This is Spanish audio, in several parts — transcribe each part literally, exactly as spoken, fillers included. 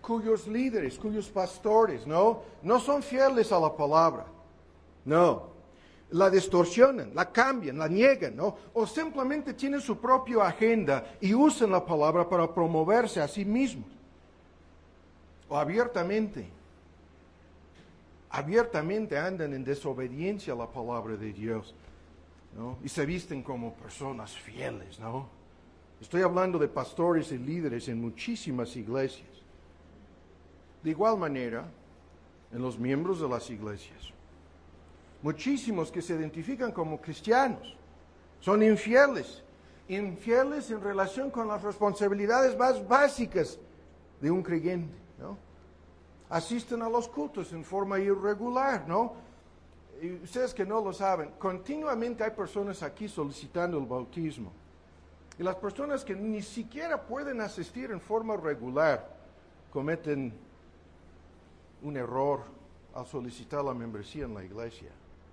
cuyos líderes, cuyos pastores, ¿no? No son fieles a la palabra. No. La distorsionan, la cambian, la niegan, ¿no? O simplemente tienen su propia agenda y usan la palabra para promoverse a sí mismos. O abiertamente, abiertamente andan en desobediencia a la palabra de Dios, ¿no? Y se visten como personas fieles, ¿no? Estoy hablando de pastores y líderes en muchísimas iglesias. De igual manera, en los miembros de las iglesias. Muchísimos que se identifican como cristianos son infieles, infieles en relación con las responsabilidades más básicas de un creyente, ¿no? Asisten a los cultos en forma irregular, ¿no? Y ustedes que no lo saben, continuamente hay personas aquí solicitando el bautismo. Y las personas que ni siquiera pueden asistir en forma regular cometen un error al solicitar la membresía en la iglesia.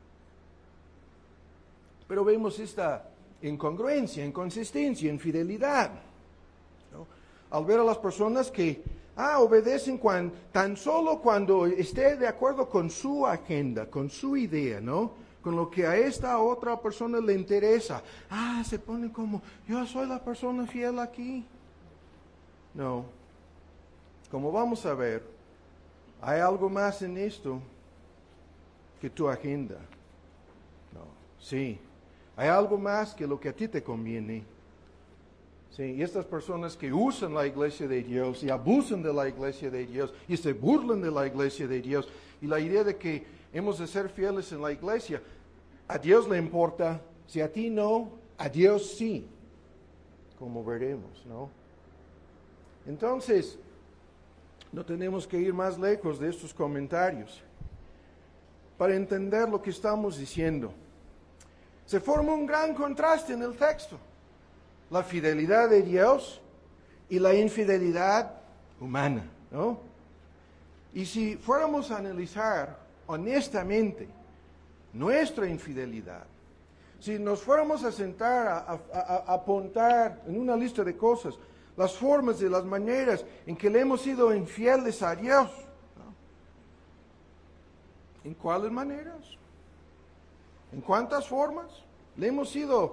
Pero vemos esta incongruencia, inconsistencia, infidelidad, ¿no? Al ver a las personas que ah, obedecen cuando, tan solo cuando esté de acuerdo con su agenda, con su idea, ¿no? Con lo que a esta otra persona le interesa. Ah, se pone como, yo soy la persona fiel aquí. No. Como vamos a ver, hay algo más en esto que tu agenda. No, sí. Hay algo más que lo que a ti te conviene. Sí, y estas personas que usan la iglesia de Dios y abusan de la iglesia de Dios y se burlan de la iglesia de Dios y la idea de que hemos de ser fieles en la iglesia, a Dios le importa, si a ti no, a Dios sí, como veremos, ¿no? Entonces, no tenemos que ir más lejos de estos comentarios para entender lo que estamos diciendo. Se forma un gran contraste en el texto. La fidelidad de Dios y la infidelidad humana, ¿no? Y si fuéramos a analizar honestamente nuestra infidelidad, si nos fuéramos a sentar a, a, a, a apuntar en una lista de cosas las formas y las maneras en que le hemos sido infieles a Dios, ¿no? ¿En cuáles maneras? ¿En cuántas formas le hemos sido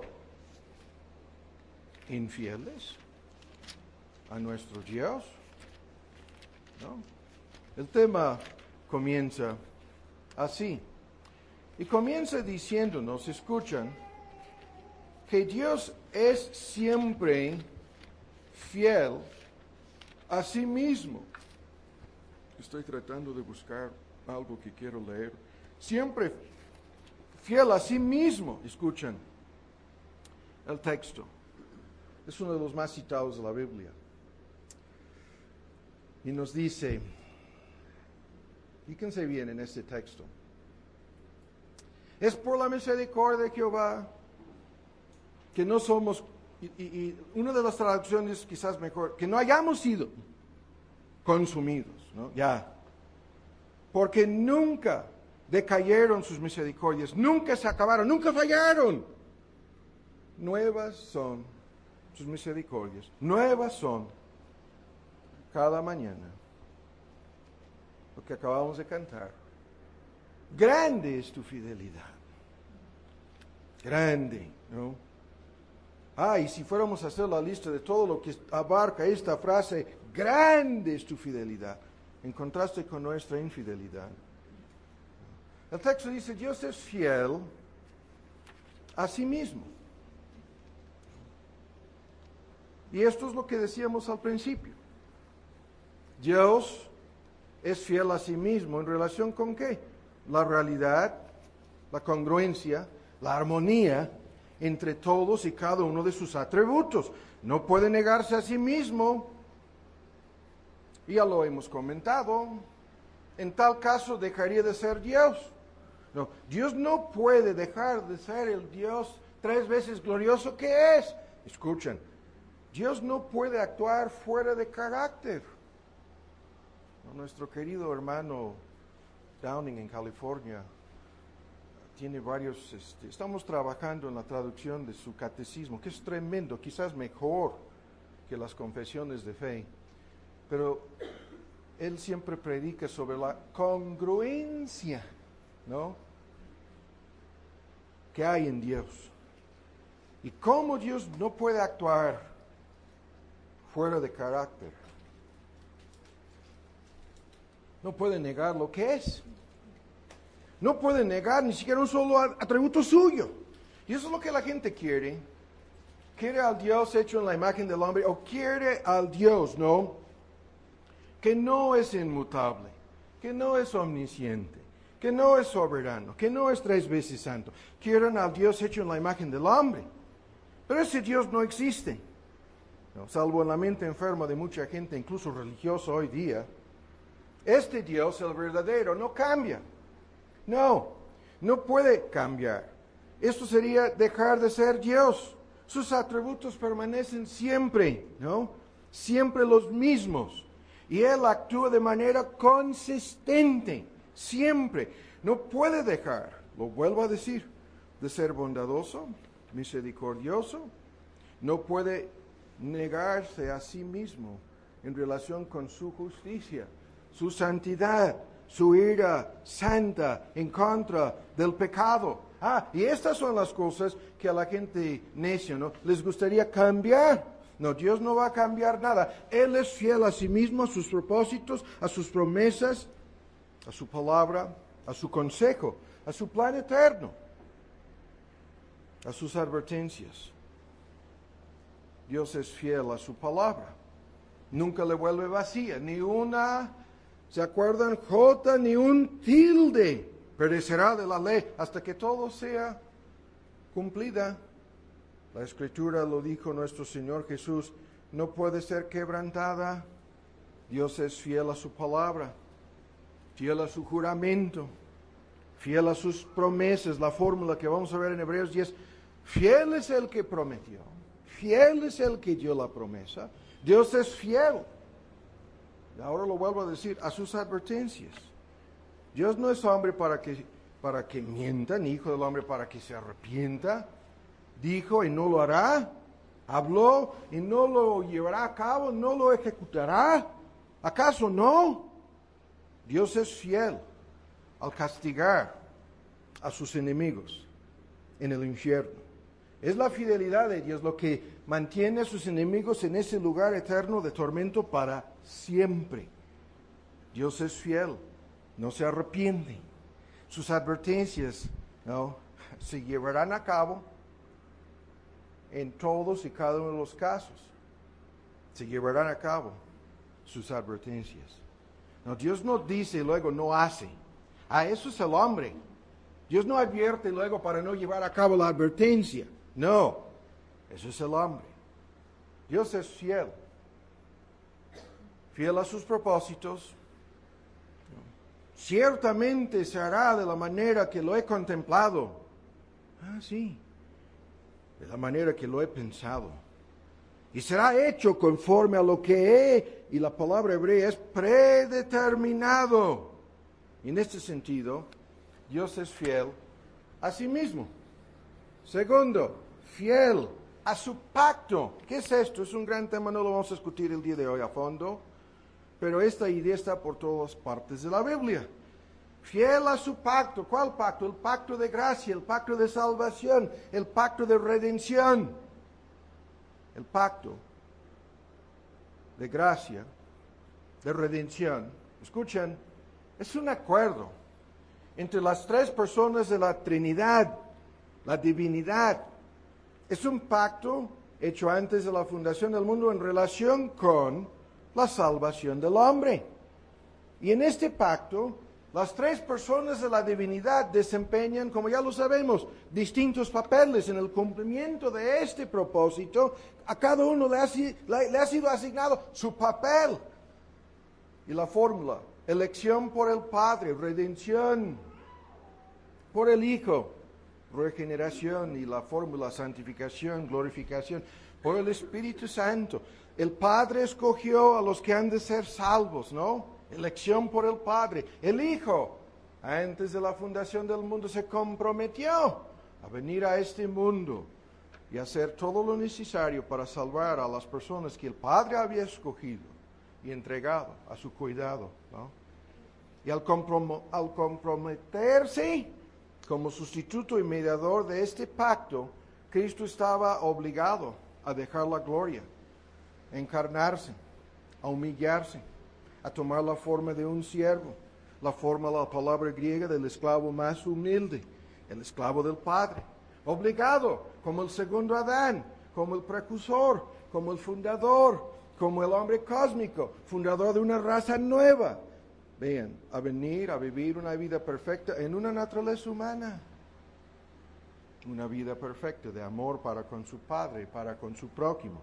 infieles a nuestro Dios? ¿No? El tema comienza así. Y comienza diciéndonos, escuchan, que Dios es siempre fiel a sí mismo. Estoy tratando de buscar algo que quiero leer. Siempre fiel a sí mismo. Escuchen el texto. Es uno de los más citados de la Biblia. Y nos dice, fíjense bien en este texto. Es por la misericordia de Jehová que no somos, y, y, y una de las traducciones quizás mejor, que no hayamos sido consumidos, ¿no? Ya. Porque nunca decayeron sus misericordias, nunca se acabaron, nunca fallaron. Nuevas son sus misericordias, nuevas son cada mañana. Lo que acabamos de cantar. Grande es tu fidelidad. Grande, ¿no? Ah, y si fuéramos a hacer la lista de todo lo que abarca esta frase, grande es tu fidelidad, en contraste con nuestra infidelidad. El texto dice, Dios es fiel a sí mismo. Y esto es lo que decíamos al principio. Dios es fiel a sí mismo, ¿en relación con qué? La realidad, la congruencia, la armonía entre todos y cada uno de sus atributos. No puede negarse a sí mismo. Ya lo hemos comentado. En tal caso dejaría de ser Dios. No, Dios no puede dejar de ser el Dios tres veces glorioso que es. Escuchen, Dios no puede actuar fuera de carácter. Nuestro querido hermano Downing en California tiene varios, este, estamos trabajando en la traducción de su catecismo, que es tremendo, quizás mejor que las confesiones de fe. Pero él siempre predica sobre la congruencia, ¿no?, que hay en Dios. Y cómo Dios no puede actuar fuera de carácter. No puede negar lo que es. No puede negar ni siquiera un solo atributo suyo. Y eso es lo que la gente quiere. Quiere al Dios hecho en la imagen del hombre, o quiere al Dios, ¿no?, que no es inmutable, que no es omnisciente, que no es soberano, que no es tres veces santo. Quieren al Dios hecho en la imagen del hombre. Pero ese Dios no existe, ¿no?, salvo en la mente enferma de mucha gente, incluso religiosa hoy día. Este Dios, el verdadero, no cambia. No, no puede cambiar. Esto sería dejar de ser Dios. Sus atributos permanecen siempre, ¿no?, siempre los mismos. Y Él actúa de manera consistente, siempre. No puede dejar, lo vuelvo a decir, de ser bondadoso, misericordioso. No puede negarse a sí mismo en relación con su justicia, su santidad, su ira santa en contra del pecado. Ah, y estas son las cosas que a la gente necia, ¿no?, les gustaría cambiar. No, Dios no va a cambiar nada. Él es fiel a sí mismo, a sus propósitos, a sus promesas, a su palabra, a su consejo, a su plan eterno, a sus advertencias. Dios es fiel a su palabra. Nunca le vuelve vacía, ni una, ¿se acuerdan? Jota, ni un tilde perecerá de la ley hasta que todo sea cumplida. La Escritura lo dijo nuestro Señor Jesús, no puede ser quebrantada. Dios es fiel a su palabra, fiel a su juramento, fiel a sus promesas. La fórmula que vamos a ver en Hebreos diez, fiel es el que prometió, fiel es el que dio la promesa. Dios es fiel. Y ahora lo vuelvo a decir, a sus advertencias. Dios no es hombre para que, para que mienta, ni hijo del hombre para que se arrepienta. Dijo y no lo hará, habló y no lo llevará a cabo, no lo ejecutará. ¿Acaso no? Dios es fiel al castigar a sus enemigos en el infierno. Es la fidelidad de Dios lo que mantiene a sus enemigos en ese lugar eterno de tormento para siempre. Dios es fiel, no se arrepiente. Sus advertencias, ¿no?, se llevarán a cabo en todos y cada uno de los casos. Se llevarán a cabo sus advertencias. No, Dios no dice y luego no hace. A eso es el hombre. Dios no advierte luego para no llevar a cabo la advertencia. No, eso es el hombre. Dios es fiel. Fiel a sus propósitos. Ciertamente se hará de la manera que lo he contemplado. Ah, sí. De la manera que lo he pensado. Y será hecho conforme a lo que he, y la palabra hebrea es predeterminado. Y en este sentido, Dios es fiel a sí mismo. Segundo, fiel a su pacto. ¿Qué es esto? Es un gran tema, no lo vamos a discutir el día de hoy a fondo, pero esta idea está por todas partes de la Biblia. Fiel a su pacto. ¿Cuál pacto? El pacto de gracia, el pacto de salvación, el pacto de redención. El pacto de gracia, de redención. Escuchen, es un acuerdo entre las tres personas de la Trinidad, la divinidad. Es un pacto hecho antes de la fundación del mundo en relación con la salvación del hombre. Y en este pacto, las tres personas de la divinidad desempeñan, como ya lo sabemos, distintos papeles en el cumplimiento de este propósito. A cada uno le ha, le ha sido asignado su papel. Y la fórmula, elección por el Padre, redención por el Hijo, regeneración, y la fórmula, santificación, glorificación por el Espíritu Santo. El Padre escogió a los que han de ser salvos, ¿no? Elección por el Padre. El Hijo, antes de la fundación del mundo, se comprometió a venir a este mundo y hacer todo lo necesario para salvar a las personas que el Padre había escogido. y entregado a su cuidado, ¿no? Y al, comprom- al comprometerse como sustituto y mediador de este pacto, Cristo estaba obligado a dejar la gloria, a encarnarse, a humillarse, a tomar la forma de un siervo, la forma, la palabra griega del esclavo más humilde, el esclavo del Padre, obligado como el segundo Adán, como el precursor, como el fundador, como el hombre cósmico, fundador de una raza nueva. Vean, a venir a vivir una vida perfecta en una naturaleza humana. Una vida perfecta de amor para con su Padre, para con su prójimo.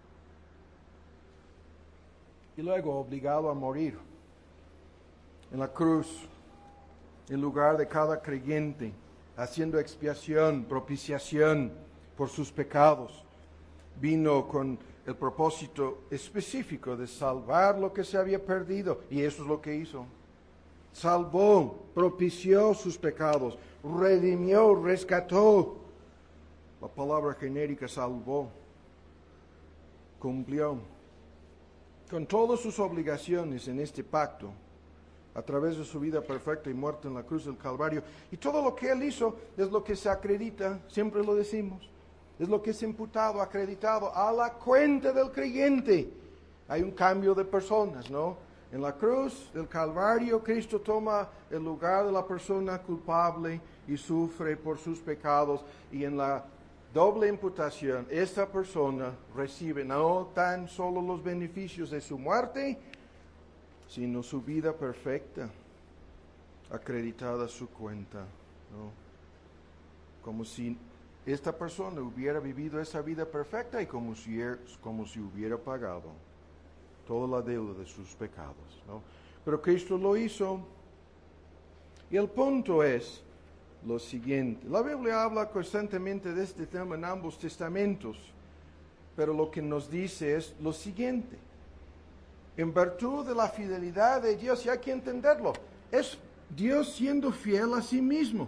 Y luego obligado a morir en la cruz, en lugar de cada creyente, haciendo expiación, propiciación por sus pecados. Vino con el propósito específico de salvar lo que se había perdido, y eso es lo que hizo. Salvó, propició sus pecados, redimió, rescató. La palabra genérica salvó, cumplió con todas sus obligaciones en este pacto, a través de su vida perfecta y muerte en la cruz del Calvario. Y todo lo que Él hizo es lo que se acredita, siempre lo decimos, es lo que es imputado, acreditado a la cuenta del creyente. Hay un cambio de personas, ¿no? En la cruz del Calvario, Cristo toma el lugar de la persona culpable y sufre por sus pecados. Y en la doble imputación, esta persona recibe no tan solo los beneficios de su muerte, sino su vida perfecta, acreditada a su cuenta, ¿no? Como si esta persona hubiera vivido esa vida perfecta y como si, como si hubiera pagado toda la deuda de sus pecados, ¿no? Pero Cristo lo hizo. Y el punto es lo siguiente. La Biblia habla constantemente de este tema en ambos testamentos, pero lo que nos dice es lo siguiente. En virtud de la fidelidad de Dios, y hay que entenderlo, es Dios siendo fiel a sí mismo,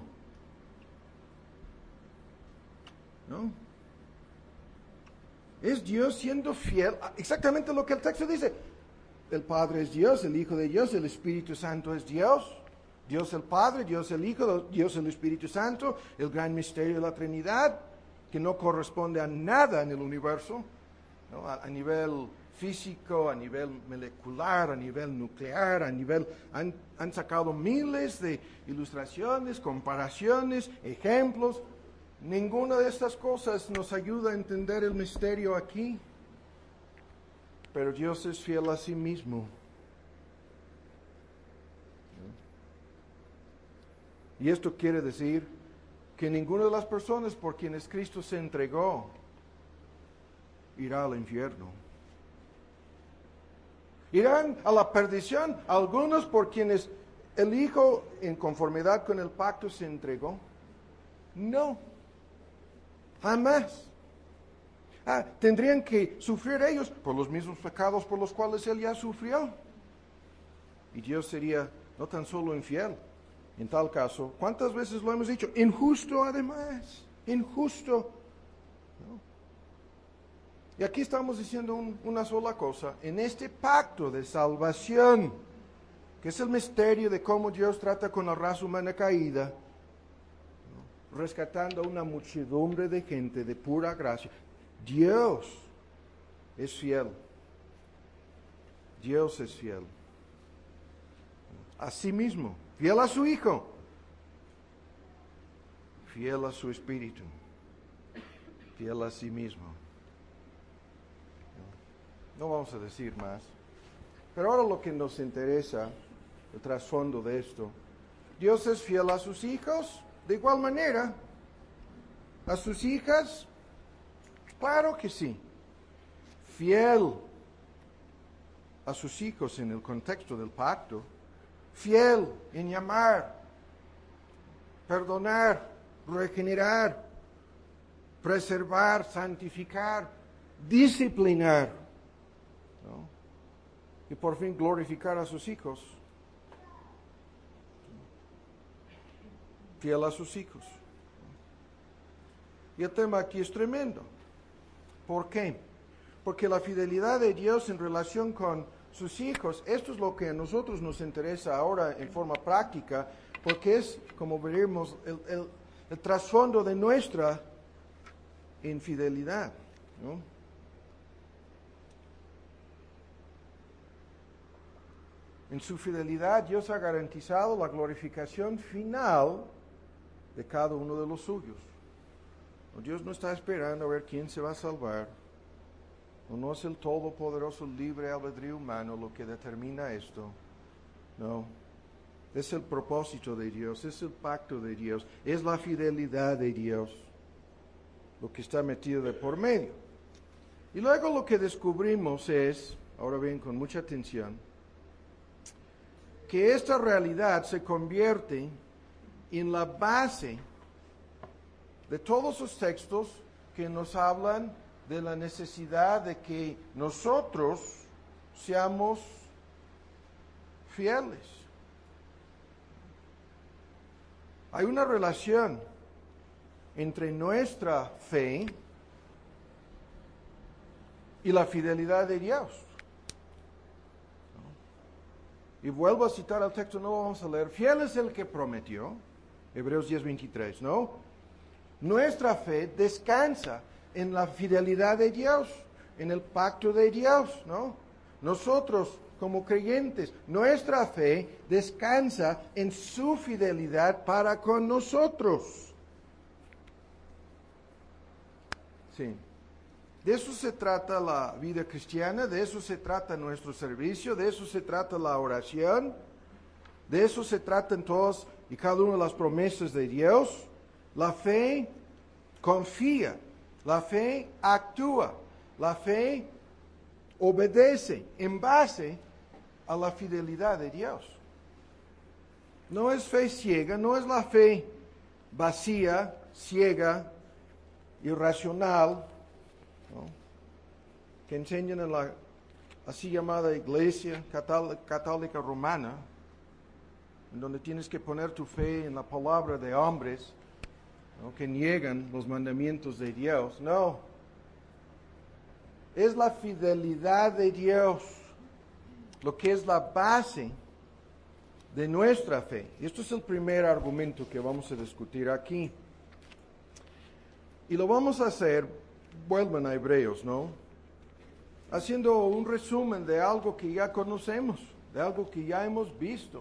¿no? Es Dios siendo fiel a exactamente lo que el texto dice. El Padre es Dios, el Hijo de Dios, el Espíritu Santo es Dios. Dios el Padre, Dios el Hijo, Dios el Espíritu Santo, el gran misterio de la Trinidad, que no corresponde a nada en el universo, ¿no? a, a nivel físico, a nivel molecular, a nivel nuclear, a nivel... Han, han sacado miles de ilustraciones, comparaciones, ejemplos. Ninguna de estas cosas nos ayuda a entender el misterio aquí. Pero Dios es fiel a sí mismo. Y esto quiere decir que ninguna de las personas por quienes Cristo se entregó irá al infierno. Irán a la perdición algunos por quienes el Hijo, en conformidad con el pacto, se entregó. No, jamás. Ah, tendrían que sufrir ellos por los mismos pecados por los cuales Él ya sufrió. Y Dios sería no tan solo infiel, en tal caso, ¿cuántas veces lo hemos dicho? Injusto además, injusto. ¿No? Y aquí estamos diciendo un, una sola cosa. En este pacto de salvación, que es el misterio de cómo Dios trata con la raza humana caída, ¿no? Rescatando a una muchedumbre de gente de pura gracia, Dios es fiel. Dios es fiel. A sí mismo, fiel a su Hijo, fiel a su Espíritu, fiel a sí mismo. No vamos a decir más. Pero ahora lo que nos interesa, el trasfondo de esto, Dios es fiel a sus hijos, de igual manera, a sus hijas, claro que sí. Fiel a sus hijos en el contexto del pacto, fiel en llamar, perdonar, regenerar, preservar, santificar, disciplinar, ¿no? Y por fin glorificar a sus hijos. Fiel a sus hijos. Y el tema aquí es tremendo. ¿Por qué? Porque la fidelidad de Dios en relación con sus hijos. Esto es lo que a nosotros nos interesa ahora en forma práctica, porque es, como veremos, el, el, el trasfondo de nuestra infidelidad, ¿no? En su fidelidad, Dios ha garantizado la glorificación final de cada uno de los suyos. Dios no está esperando a ver quién se va a salvar. No es el todopoderoso libre albedrío humano lo que determina esto. No. Es el propósito de Dios, es el pacto de Dios, es la fidelidad de Dios lo que está metido de por medio. Y luego lo que descubrimos es, ahora bien con mucha atención, que esta realidad se convierte en la base de todos los textos que nos hablan de la necesidad de que nosotros seamos fieles. Hay una relación entre nuestra fe y la fidelidad de Dios. Y vuelvo a citar el texto, no lo vamos a leer. Fiel es el que prometió, Hebreos diez veintitrés, ¿no? Nuestra fe descansa en la fidelidad de Dios, en el pacto de Dios, ¿no? Nosotros, como creyentes, nuestra fe descansa en su fidelidad para con nosotros. Sí. De eso se trata la vida cristiana, de eso se trata nuestro servicio, de eso se trata la oración, de eso se tratan todas y cada una de las promesas de Dios. La fe confía, la fe actúa, la fe obedece en base a la fidelidad de Dios. No es fe ciega, no es la fe vacía, ciega, irracional, ¿no?, que enseñan en la así llamada Iglesia Católica Romana, en donde tienes que poner tu fe en la palabra de hombres, ¿no?, que niegan los mandamientos de Dios. No, es la fidelidad de Dios lo que es la base de nuestra fe. Y esto es el primer argumento que vamos a discutir aquí. Y lo vamos a hacer, vuelvan a Hebreos, ¿no?, haciendo un resumen de algo que ya conocemos, de algo que ya hemos visto,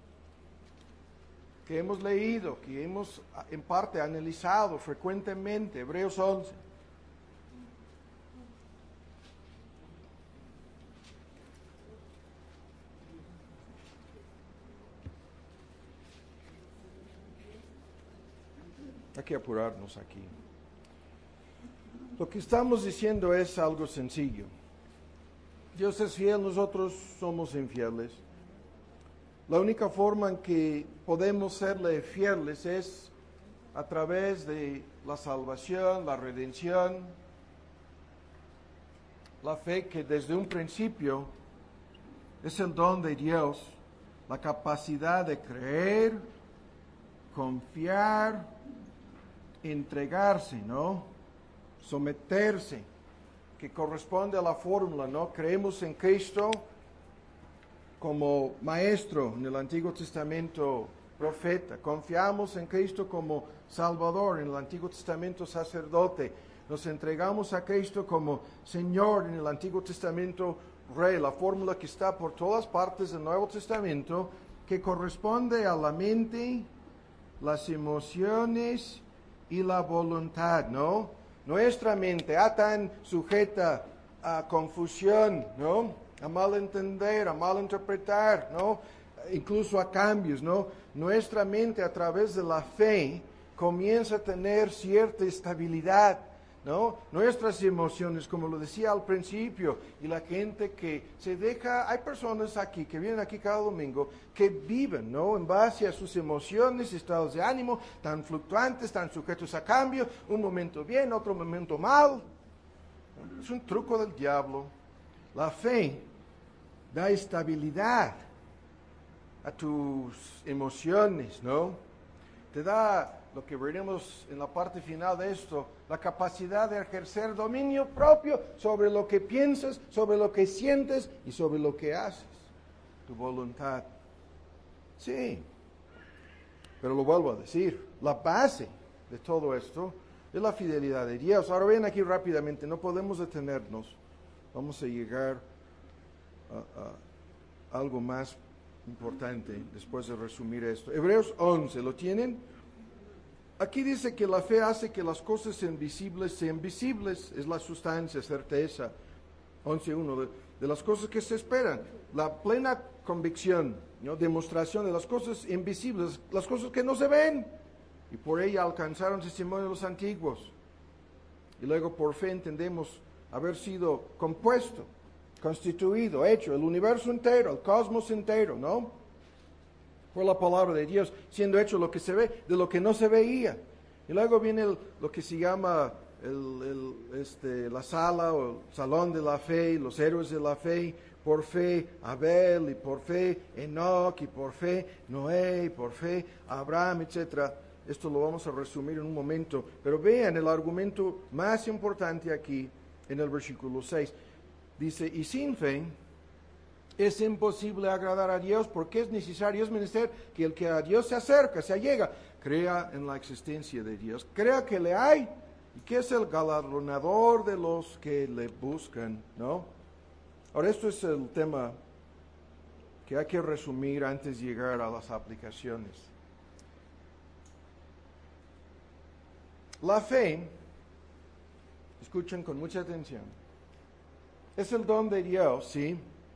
que hemos leído, que hemos en parte analizado frecuentemente. Hebreos once. Hay que apurarnos aquí. Lo que estamos diciendo es algo sencillo. Dios es fiel, nosotros somos infieles. La única forma en que podemos serle fieles es a través de la salvación, la redención, la fe que desde un principio es el don de Dios, la capacidad de creer, confiar, entregarse, ¿no?, someterse, que corresponde a la fórmula, ¿no? Creemos en Cristo como maestro en el Antiguo Testamento, profeta. Confiamos en Cristo como Salvador en el Antiguo Testamento, sacerdote. Nos entregamos a Cristo como Señor en el Antiguo Testamento, Rey. La fórmula que está por todas partes del Nuevo Testamento, que corresponde a la mente, las emociones y la voluntad, ¿no? Nuestra mente, ah, tan sujeta a confusión, ¿no?, a malentender, a malinterpretar, ¿no?, incluso a cambios, ¿no? Nuestra mente, a través de la fe, comienza a tener cierta estabilidad, ¿no? Nuestras emociones, como lo decía al principio, y la gente que se deja, hay personas aquí que vienen aquí cada domingo que viven, ¿no?, en base a sus emociones, estados de ánimo tan fluctuantes, tan sujetos a cambio, un momento bien, otro momento mal. Es un truco del diablo. La fe da estabilidad a tus emociones, ¿no? Te da lo que veremos en la parte final de esto, la capacidad de ejercer dominio propio sobre lo que piensas, sobre lo que sientes y sobre lo que haces, tu voluntad. Sí, pero lo vuelvo a decir, la base de todo esto es la fidelidad de Dios. Ahora ven aquí rápidamente, no podemos detenernos, vamos a llegar a, a algo más importante después de resumir esto. Hebreos once, ¿lo tienen? Aquí dice que la fe hace que las cosas invisibles sean visibles, es la sustancia, certeza. once uno, de, de las cosas que se esperan, la plena convicción, ¿no? Demostración de las cosas invisibles, las cosas que no se ven, y por ella alcanzaron testimonio de los antiguos. Y luego por fe entendemos haber sido compuesto, constituido, hecho, el universo entero, el cosmos entero, ¿no? Por la palabra de Dios, siendo hecho lo que se ve de lo que no se veía. Y luego viene el, lo que se llama el, el, este, la sala o el salón de la fe, los héroes de la fe. Por fe Abel, y por fe Enoch, y por fe Noé, y por fe Abraham, etcétera. Esto lo vamos a resumir en un momento. Pero vean el argumento más importante aquí en el versículo seis. Dice, y sin fe es imposible agradar a Dios, porque es necesario, es menester que el que a Dios se acerca, se allega, crea en la existencia de Dios, crea que le hay, y que es el galardonador de los que le buscan, ¿no? Ahora, esto es el tema que hay que resumir antes de llegar a las aplicaciones. La fe, escuchen con mucha atención, es el don de Dios, ¿sí?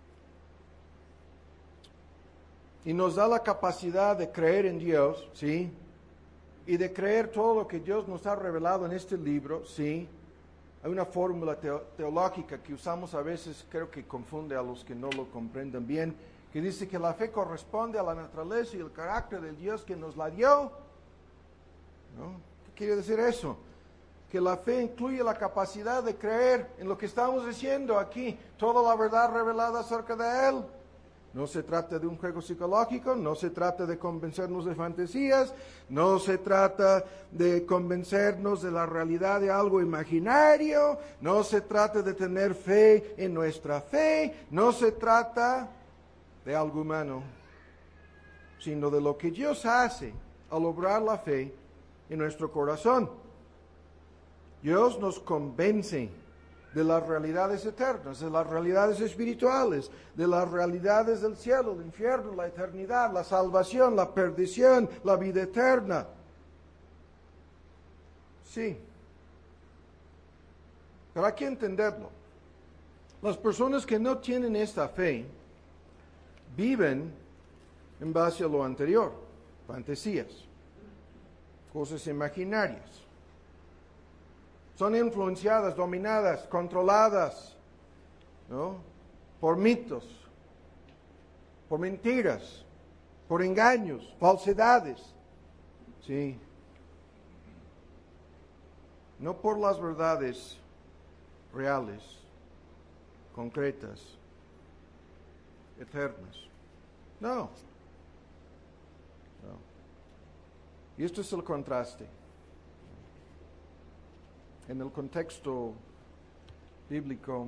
Y nos da la capacidad de creer en Dios, ¿sí? Y de creer todo lo que Dios nos ha revelado en este libro, ¿sí? Hay una fórmula teo- teológica que usamos a veces, creo que confunde a los que no lo comprenden bien, que dice que la fe corresponde a la naturaleza y el carácter del Dios que nos la dio, ¿no? ¿Qué quiere decir eso? Que la fe incluye la capacidad de creer en lo que estamos diciendo aquí, toda la verdad revelada acerca de Él. No se trata de un juego psicológico, no se trata de convencernos de fantasías, no se trata de convencernos de la realidad de algo imaginario, no se trata de tener fe en nuestra fe, no se trata de algo humano, sino de lo que Dios hace al obrar la fe en nuestro corazón. Dios nos convence de las realidades eternas, de las realidades espirituales, de las realidades del cielo, el infierno, la eternidad, la salvación, la perdición, la vida eterna. Sí. Pero hay que entenderlo. Las personas que no tienen esta fe viven en base a lo anterior, fantasías, cosas imaginarias. Son influenciadas, dominadas, controladas, ¿no? Por mitos, por mentiras, por engaños, falsedades, ¿sí? No por las verdades reales, concretas, eternas. No. No. Y esto es el contraste. En el contexto bíblico,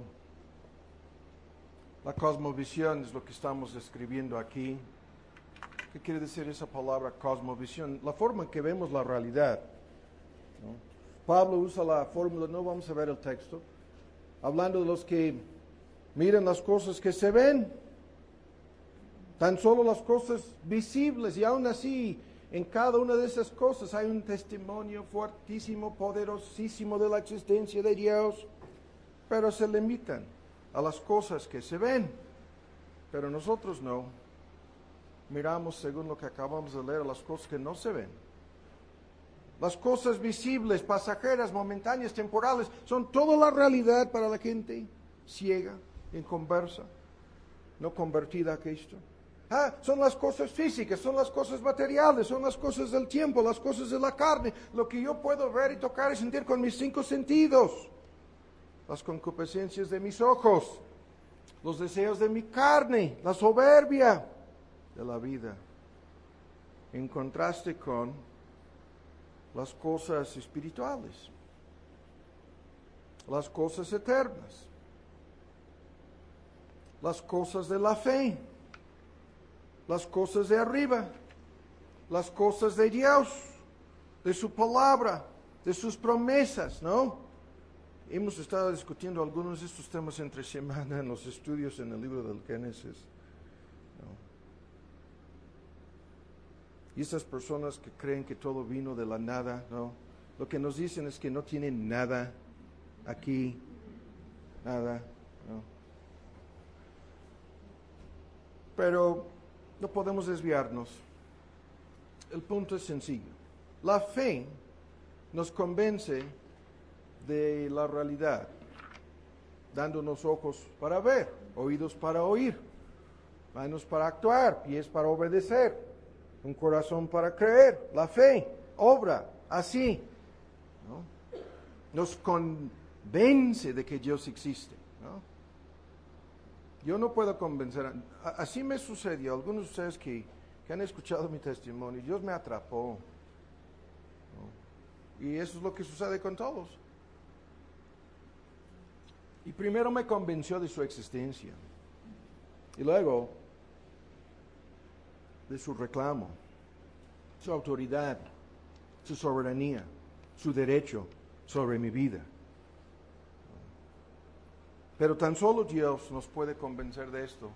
la cosmovisión es lo que estamos describiendo aquí. ¿Qué quiere decir esa palabra cosmovisión? La forma en que vemos la realidad, ¿no? Pablo usa la fórmula, no vamos a ver el texto, hablando de los que miran las cosas que se ven, tan solo las cosas visibles, y aún así, en cada una de esas cosas hay un testimonio fuertísimo, poderosísimo de la existencia de Dios, pero se limitan a las cosas que se ven. Pero nosotros no. Miramos, según lo que acabamos de leer, las cosas que no se ven. Las cosas visibles, pasajeras, momentáneas, temporales, son toda la realidad para la gente ciega, inconversa, no convertida a Cristo. Ah, son las cosas físicas, son las cosas materiales, son las cosas del tiempo, las cosas de la carne, lo que yo puedo ver y tocar y sentir con mis cinco sentidos, las concupiscencias de mis ojos, los deseos de mi carne, la soberbia de la vida, en contraste con las cosas espirituales, las cosas eternas, las cosas de la fe, las cosas de arriba, las cosas de Dios, de su palabra, de sus promesas, ¿no? Hemos estado discutiendo algunos de estos temas entre semana en los estudios en el libro del Génesis, ¿no? Y estas personas que creen que todo vino de la nada, ¿no? Lo que nos dicen es que no tienen nada aquí, nada, ¿no? Pero no podemos desviarnos. El punto es sencillo. La fe nos convence de la realidad, dándonos ojos para ver, oídos para oír, manos para actuar, pies para obedecer, un corazón para creer. La fe obra así, ¿no? Nos convence de que Dios existe, ¿no? Yo no puedo convencer, a, así me sucedió, algunos de ustedes que, que han escuchado mi testimonio, Dios me atrapó, ¿no? Y eso es lo que sucede con todos. Y primero me convenció de su existencia, y luego de su reclamo, su autoridad, su soberanía, su derecho sobre mi vida. Pero tan solo Dios nos puede convencer de esto.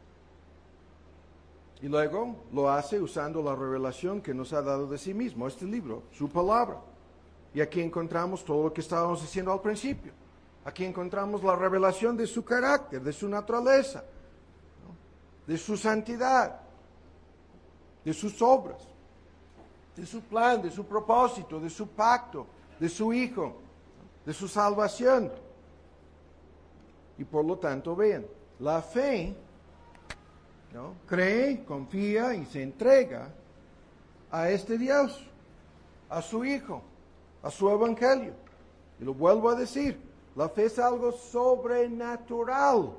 Y luego lo hace usando la revelación que nos ha dado de sí mismo, este libro, su palabra. Y aquí encontramos todo lo que estábamos diciendo al principio. Aquí encontramos la revelación de su carácter, de su naturaleza, ¿no? De su santidad, de sus obras, de su plan, de su propósito, de su pacto, de su Hijo, de su salvación. Y por lo tanto, vean, la fe, ¿no?, cree, confía y se entrega a este Dios, a su Hijo, a su Evangelio. Y lo vuelvo a decir, la fe es algo sobrenatural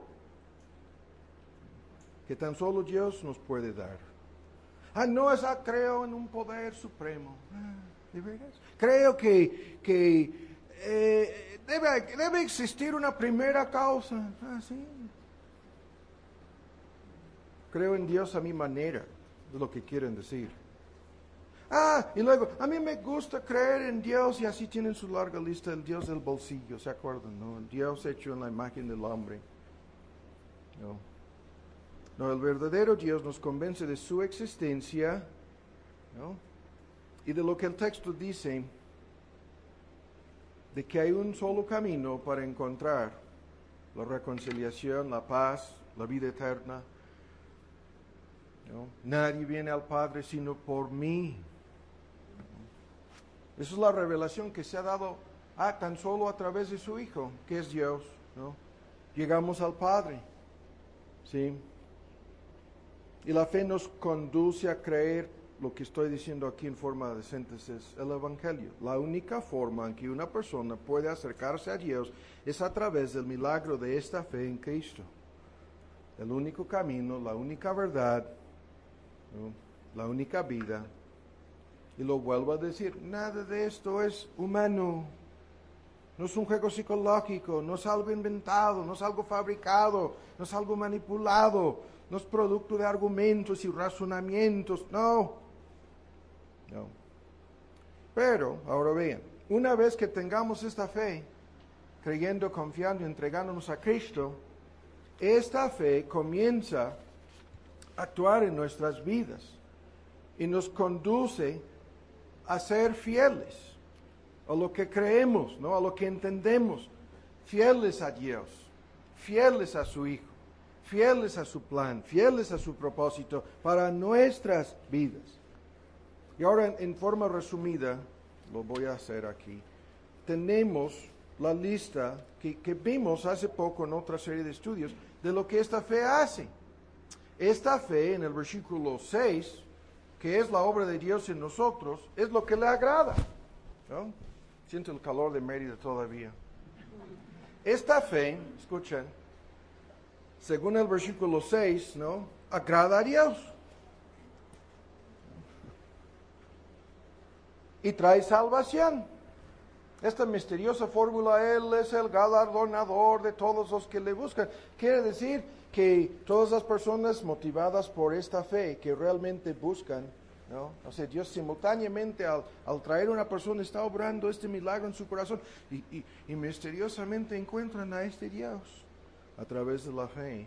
que tan solo Dios nos puede dar. Ah, no, esa creo en un poder supremo. Ah, ¿de veras? Creo que, que eh, debe, debe existir una primera causa. Ah, sí. Creo en Dios a mi manera, es lo que quieren decir. Ah, y luego, a mí me gusta creer en Dios, y así tienen su larga lista, el Dios del bolsillo, ¿se acuerdan? ¿No? El Dios hecho en la imagen del hombre. No. No, el verdadero Dios nos convence de su existencia, ¿no?, y de lo que el texto dice, de que hay un solo camino para encontrar la reconciliación, la paz, la vida eterna, ¿no? Nadie viene al Padre sino por mí. Esa es la revelación que se ha dado ah, tan solo a través de su Hijo, que es Dios, ¿no? Llegamos al Padre, ¿sí? Y la fe nos conduce a creer lo que estoy diciendo aquí en forma de síntesis, el Evangelio. La única forma en que una persona puede acercarse a Dios es a través del milagro de esta fe en Cristo. El único camino, la única verdad, ¿no?, la única vida. Y lo vuelvo a decir, nada de esto es humano. No es un juego psicológico, no es algo inventado, no es algo fabricado, no es algo manipulado, no es producto de argumentos y razonamientos, no. No. Pero, ahora vean, una vez que tengamos esta fe, creyendo, confiando y entregándonos a Cristo, esta fe comienza a actuar en nuestras vidas y nos conduce a ser fieles a lo que creemos, ¿no?, a lo que entendemos, fieles a Dios, fieles a su Hijo, fieles a su plan, fieles a su propósito para nuestras vidas. Y ahora, en, en forma resumida, lo voy a hacer aquí, tenemos la lista que, que vimos hace poco en otra serie de estudios de lo que esta fe hace. Esta fe, en el versículo seis, que es la obra de Dios en nosotros, es lo que le agrada, ¿no? Siento el calor de Mérida todavía. Esta fe, escuchen, según el versículo seis, ¿no?, agrada a Dios. y trae salvación. Esta misteriosa fórmula, Él es el galardonador de todos los que le buscan. Quiere decir que todas las personas motivadas por esta fe, que realmente buscan, ¿no? O sea, Dios simultáneamente al, al traer a una persona está obrando este milagro en su corazón y, y, y misteriosamente encuentran a este Dios a través de la fe.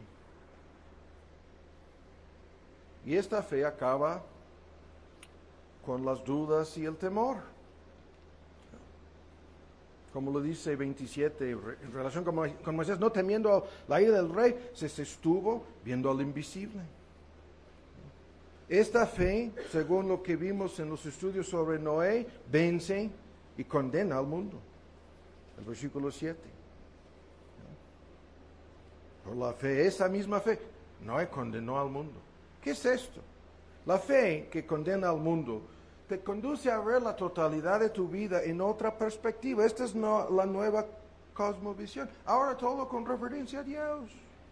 Y esta fe acaba con las dudas y el temor. Como lo dice veintisiete, en relación con Moisés, no temiendo la ira del rey, se sostuvo viendo al invisible. Esta fe, según lo que vimos en los estudios sobre Noé, vence y condena al mundo. El versículo siete. Por la fe, esa misma fe, Noé condenó al mundo. ¿Qué es esto? La fe que condena al mundo te conduce a ver la totalidad de tu vida en otra perspectiva. Esta es no, la nueva cosmovisión. Ahora todo con referencia a Dios.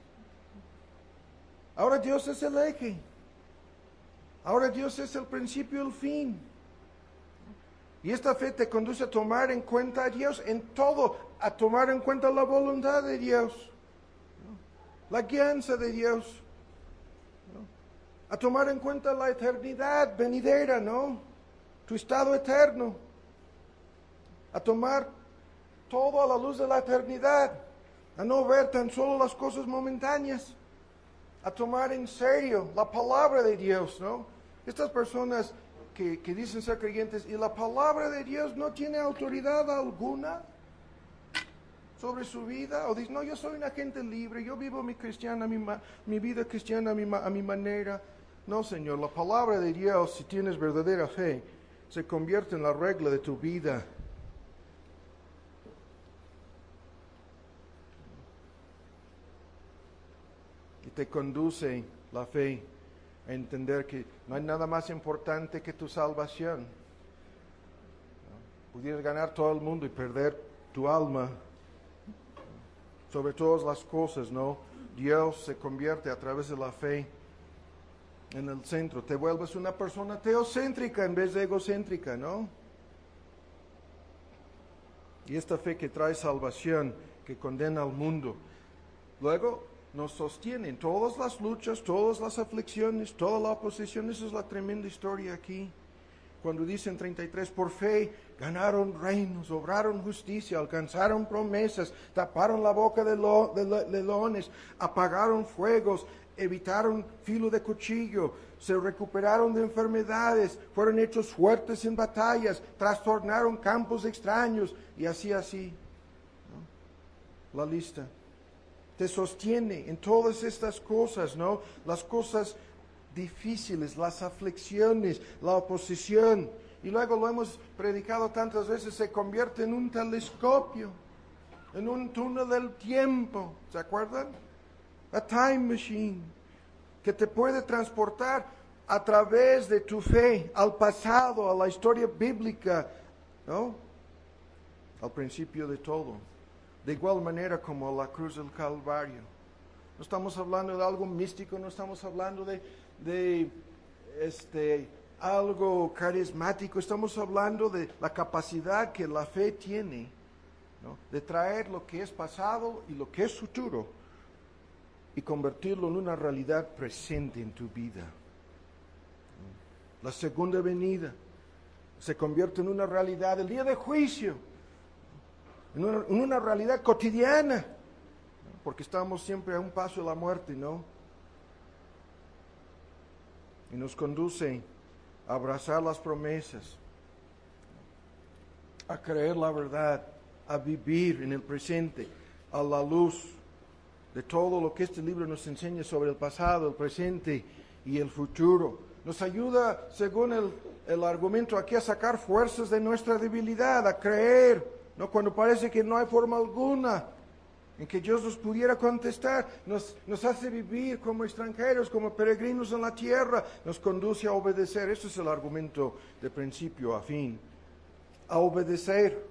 Ahora Dios es el eje. Ahora Dios es el principio y el fin. Y esta fe te conduce a tomar en cuenta a Dios en todo, a tomar en cuenta la voluntad de Dios, la guianza de Dios, a tomar en cuenta la eternidad venidera, ¿no? Tu estado eterno, a tomar todo a la luz de la eternidad, a no ver tan solo las cosas momentáneas, a tomar en serio la palabra de Dios, ¿no? Estas personas que, que dicen ser creyentes y la palabra de Dios no tiene autoridad alguna sobre su vida, o dicen, no, yo soy una gente libre, yo vivo mi cristiana, mi, mi vida cristiana a mi, a mi manera. No, Señor, la palabra de Dios, si tienes verdadera fe, se convierte en la regla de tu vida. Y te conduce la fe a entender que no hay nada más importante que tu salvación. ¿No? Pudieras ganar todo el mundo y perder tu alma. Sobre todas las cosas, ¿no? Dios se convierte a través de la fe en el centro. Te vuelves una persona teocéntrica en vez de egocéntrica, ¿no? Y esta fe que trae salvación, que condena al mundo, luego nos sostiene en todas las luchas, todas las aflicciones, toda la oposición. Esa es la tremenda historia aquí. Cuando dicen treinta y tres, por fe ganaron reinos, obraron justicia, alcanzaron promesas, taparon la boca de, lo, de, de leones, apagaron fuegos, evitaron filo de cuchillo, se recuperaron de enfermedades, fueron hechos fuertes en batallas, trastornaron campos extraños, y así, así, ¿no? La lista. Te sostiene en todas estas cosas, ¿no? Las cosas difíciles, las aflicciones, la oposición. Y luego lo hemos predicado tantas veces, se convierte en un telescopio, en un túnel del tiempo, ¿se acuerdan? A time machine, que te puede transportar a través de tu fe al pasado, a la historia bíblica, ¿no? Al principio de todo. De igual manera como la cruz del Calvario. No estamos hablando de algo místico, no estamos hablando de, de este, algo carismático, estamos hablando de la capacidad que la fe tiene, ¿no? De traer lo que es pasado y lo que es futuro y convertirlo en una realidad presente en tu vida. La segunda venida se convierte en una realidad, el día de juicio, en una, en una realidad cotidiana, ¿no? Porque estamos siempre a un paso de la muerte, ¿no? Y nos conduce a abrazar las promesas, a creer la verdad, a vivir en el presente, a la luz de todo lo que este libro nos enseña sobre el pasado, el presente y el futuro. Nos ayuda, según el, el argumento aquí, a sacar fuerzas de nuestra debilidad, a creer, ¿no? Cuando parece que no hay forma alguna en que Dios nos pudiera contestar, nos, nos hace vivir como extranjeros, como peregrinos en la tierra, nos conduce a obedecer. Ese es el argumento de principio a fin, a obedecer.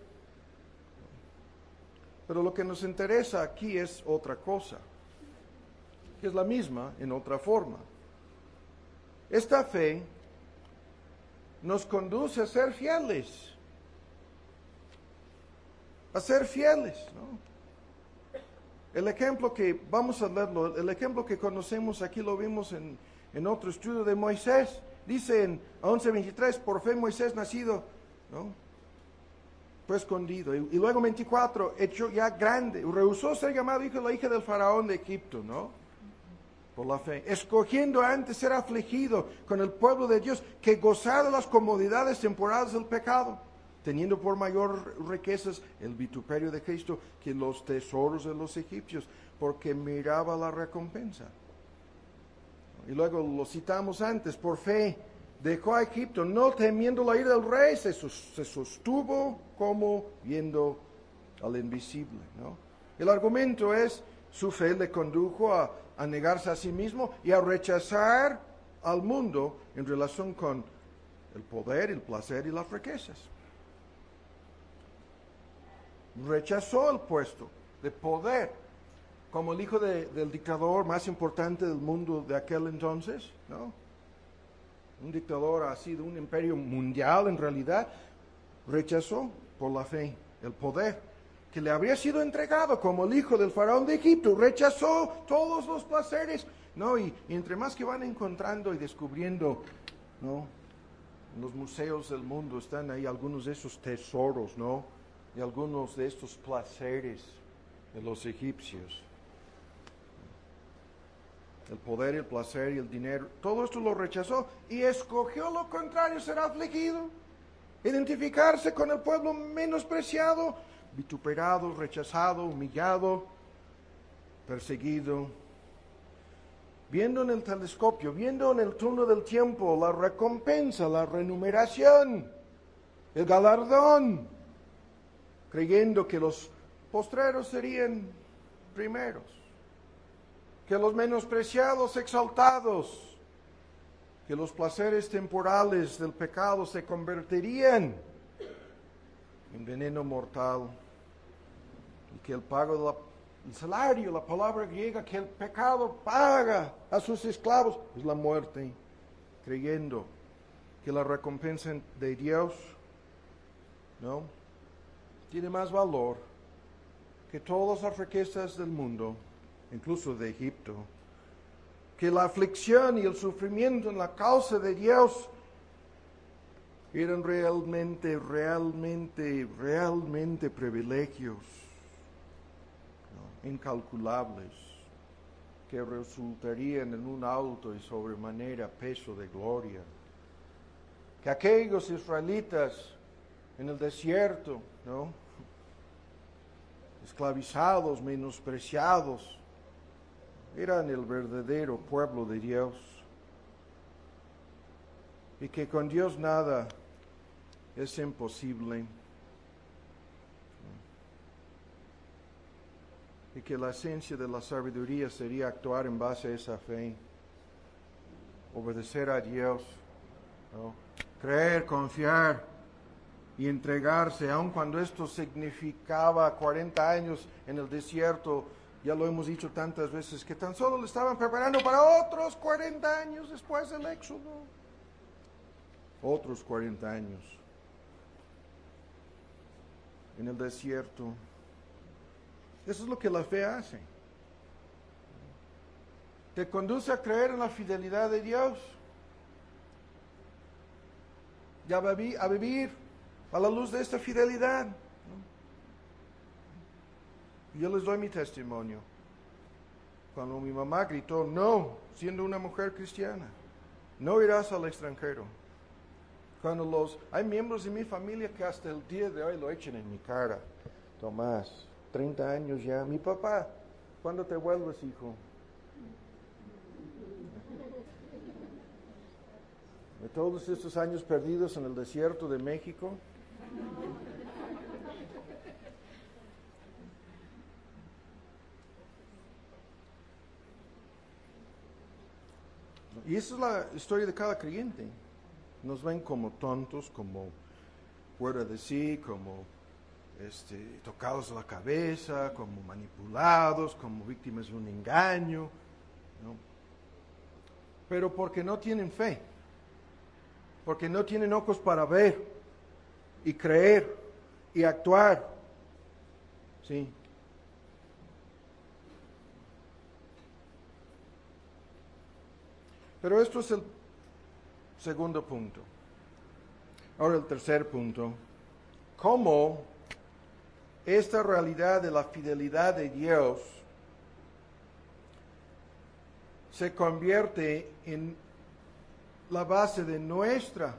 Pero lo que nos interesa aquí es otra cosa, que es la misma en otra forma. Esta fe nos conduce a ser fieles. A ser fieles, ¿no? El ejemplo que, vamos a leerlo, el ejemplo que conocemos aquí lo vimos en, en otro estudio de Moisés. Dice en once veintitrés, por fe Moisés nacido, ¿no? Fue escondido. Y, y luego veinticuatro, hecho ya grande, rehusó ser llamado hijo de la hija del faraón de Egipto, ¿no? Por la fe. Escogiendo antes ser afligido con el pueblo de Dios que gozar de las comodidades temporales del pecado, teniendo por mayor riquezas el vituperio de Cristo que los tesoros de los egipcios, porque miraba la recompensa. Y luego lo citamos antes, por fe dejó a Egipto, no temiendo la ira del rey, se, se sostuvo como viendo al invisible, ¿no? El argumento es, su fe le condujo a, a negarse a sí mismo y a rechazar al mundo en relación con el poder, el placer y las riquezas. Rechazó el puesto de poder como el hijo de, del dictador más importante del mundo de aquel entonces, ¿no? Un dictador así de un imperio mundial en realidad, rechazó por la fe el poder que le habría sido entregado como el hijo del faraón de Egipto, rechazó todos los placeres, ¿no? Y, y entre más que van encontrando y descubriendo, ¿no? En los museos del mundo están ahí algunos de esos tesoros, ¿no? Y algunos de estos placeres de los egipcios. El poder, el placer y el dinero, todo esto lo rechazó y escogió lo contrario, ser afligido, identificarse con el pueblo menospreciado, vituperado, rechazado, humillado, perseguido. Viendo en el telescopio, viendo en el túnel del tiempo la recompensa, la remuneración, el galardón, creyendo que los postreros serían primeros, que los menospreciados exaltados, que los placeres temporales del pecado se convertirían en veneno mortal y que el pago de la, el salario, la palabra griega que el pecado paga a sus esclavos es la muerte, creyendo que la recompensa de Dios, ¿no?, tiene más valor que todas las riquezas del mundo, incluso de Egipto, que la aflicción y el sufrimiento en la causa de Dios eran realmente, realmente, realmente privilegios, ¿no?, incalculables, que resultarían en un alto y sobremanera peso de gloria. Que aquellos israelitas en el desierto, ¿no?, esclavizados, menospreciados, eran el verdadero pueblo de Dios. Y que con Dios nada es imposible. Y que la esencia de la sabiduría sería actuar en base a esa fe. Obedecer a Dios, ¿no?, creer, confiar y entregarse, aun cuando esto significaba cuarenta años en el desierto. Ya lo hemos dicho tantas veces, que tan solo le estaban preparando para otros cuarenta años después del éxodo. Otros cuarenta años en el desierto. Eso es lo que la fe hace. Te conduce a creer en la fidelidad de Dios y a vivir, a vivir a la luz de esta fidelidad, ¿no? Yo les doy mi testimonio. Cuando mi mamá gritó, no, siendo una mujer cristiana, no irás al extranjero. Cuando los, hay miembros de mi familia que hasta el día de hoy lo echan en mi cara. Tomás, treinta años ya. Mi papá, ¿cuándo te vuelves, hijo? De todos estos años perdidos en el desierto de México. Y esa es la historia de cada creyente. Nos ven como tontos, como fuera de sí, como este, tocados de la cabeza, como manipulados, como víctimas de un engaño, ¿no? Pero porque no tienen fe. porque no tienen ojos para ver y creer y actuar. ¿Sí? Pero esto es el segundo punto. Ahora el tercer punto. ¿Cómo esta realidad de la fidelidad de Dios se convierte en la base de nuestra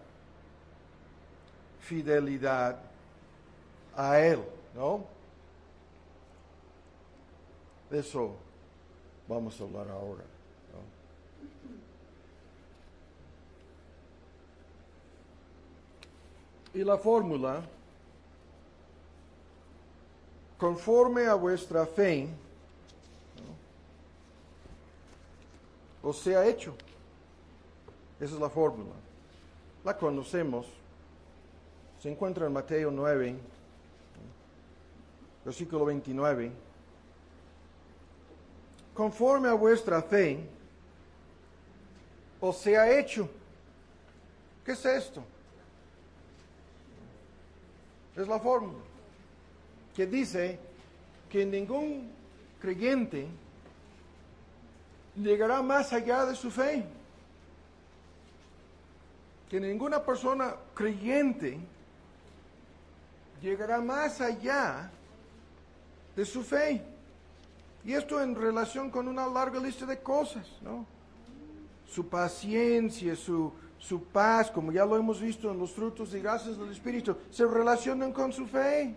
fidelidad a Él, ¿no? De eso vamos a hablar ahora, ¿no? Y la fórmula, conforme a vuestra fe, ¿no?, os sea hecho. Esa es la fórmula. La conocemos. Se encuentra en Mateo nueve, versículo veintinueve. Conforme a vuestra fe, os sea hecho. ¿Qué es esto? Es la fórmula que dice que ningún creyente llegará más allá de su fe. Que ninguna persona creyente llegará más allá de su fe. Y esto en relación con una larga lista de cosas, ¿no? Su paciencia, su, su paz, como ya lo hemos visto en los frutos y gracias del Espíritu, se relacionan con su fe.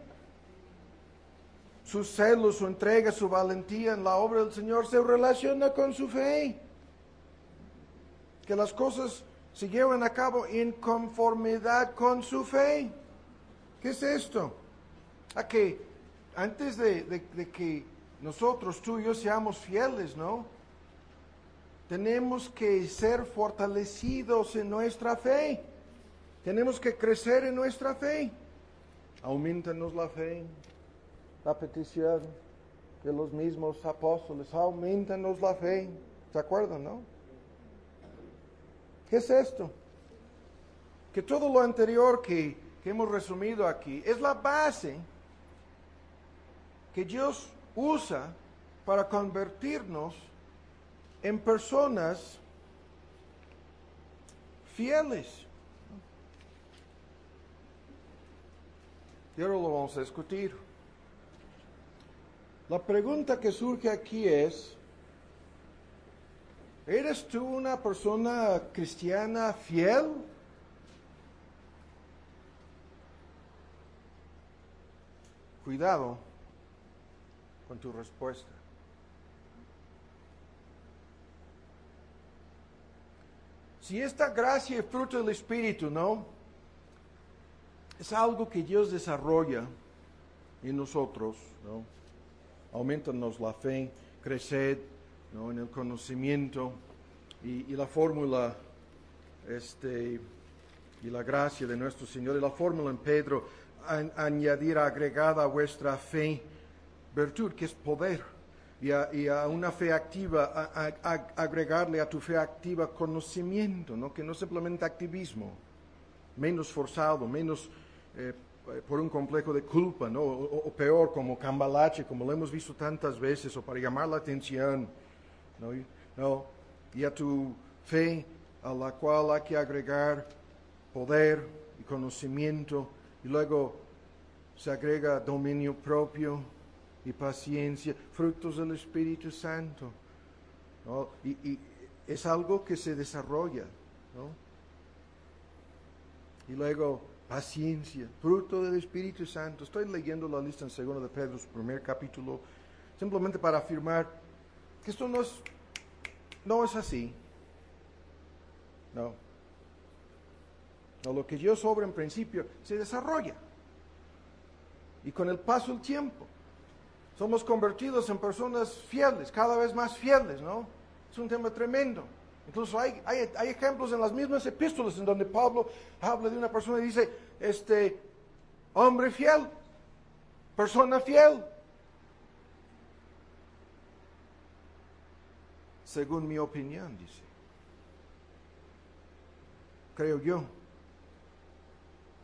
Su celo, su entrega, su valentía en la obra del Señor se relaciona con su fe. Que las cosas se llevan a cabo en conformidad con su fe. ¿Qué es esto? A que antes de, de, de que nosotros, tú y yo, seamos fieles, ¿no? Tenemos que ser fortalecidos en nuestra fe. Tenemos que crecer en nuestra fe. Aumentanos la fe. La petición de los mismos apóstoles. Aumentanos la fe. ¿Se acuerdan, no? ¿Qué es esto? Que todo lo anterior que, que hemos resumido aquí es la base que Dios usa para convertirnos en personas fieles. Y ahora lo vamos a discutir. La pregunta que surge aquí es, ¿eres tú una persona cristiana fiel? Cuidado con tu respuesta. Si esta gracia y fruto del Espíritu, ¿no?, es algo que Dios desarrolla en nosotros, ¿no? Aumentanos la fe, creced, ¿no?, en el conocimiento y, y la fórmula, este, y la gracia de nuestro Señor, y la fórmula en Pedro, an, añadir agregada a vuestra fe virtud, que es poder, y a, y a una fe activa, a, a, a agregarle a tu fe activa conocimiento, ¿no?, que no simplemente activismo, menos forzado, menos eh, por un complejo de culpa, ¿no?, o, o peor, como cambalache, como lo hemos visto tantas veces, o para llamar la atención, ¿no? Y, no, y a tu fe, a la cual hay que agregar poder y conocimiento, y luego se agrega dominio propio y paciencia, frutos del Espíritu Santo, ¿no? Y, y es algo que se desarrolla, ¿no? Y luego paciencia, fruto del Espíritu Santo. Estoy leyendo la lista en segundo de Pedro, su primer capítulo, simplemente para afirmar que esto no es, no es así. No. No, lo que Dios obra en principio se desarrolla. Y con el paso del tiempo, somos convertidos en personas fieles, cada vez más fieles, ¿no? Es un tema tremendo. Incluso hay, hay, hay ejemplos en las mismas epístolas en donde Pablo habla de una persona y dice, este, hombre fiel, persona fiel. Según mi opinión, dice. Creo yo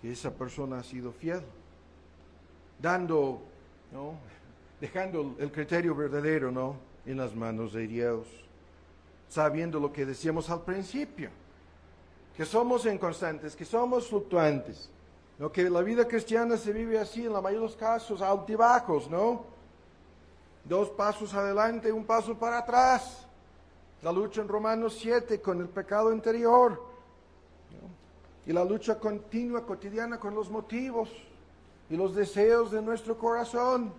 que esa persona ha sido fiel, dando, ¿no? Dejando el criterio verdadero, ¿no? En las manos de Dios, sabiendo lo que decíamos al principio, que somos inconstantes, que somos fluctuantes, ¿no? Que la vida cristiana se vive así en la mayoría de los casos, altibajos, ¿no? Dos pasos adelante, un paso para atrás. La lucha en Romanos siete con el pecado interior, ¿no? Y la lucha continua, cotidiana con los motivos y los deseos de nuestro corazón.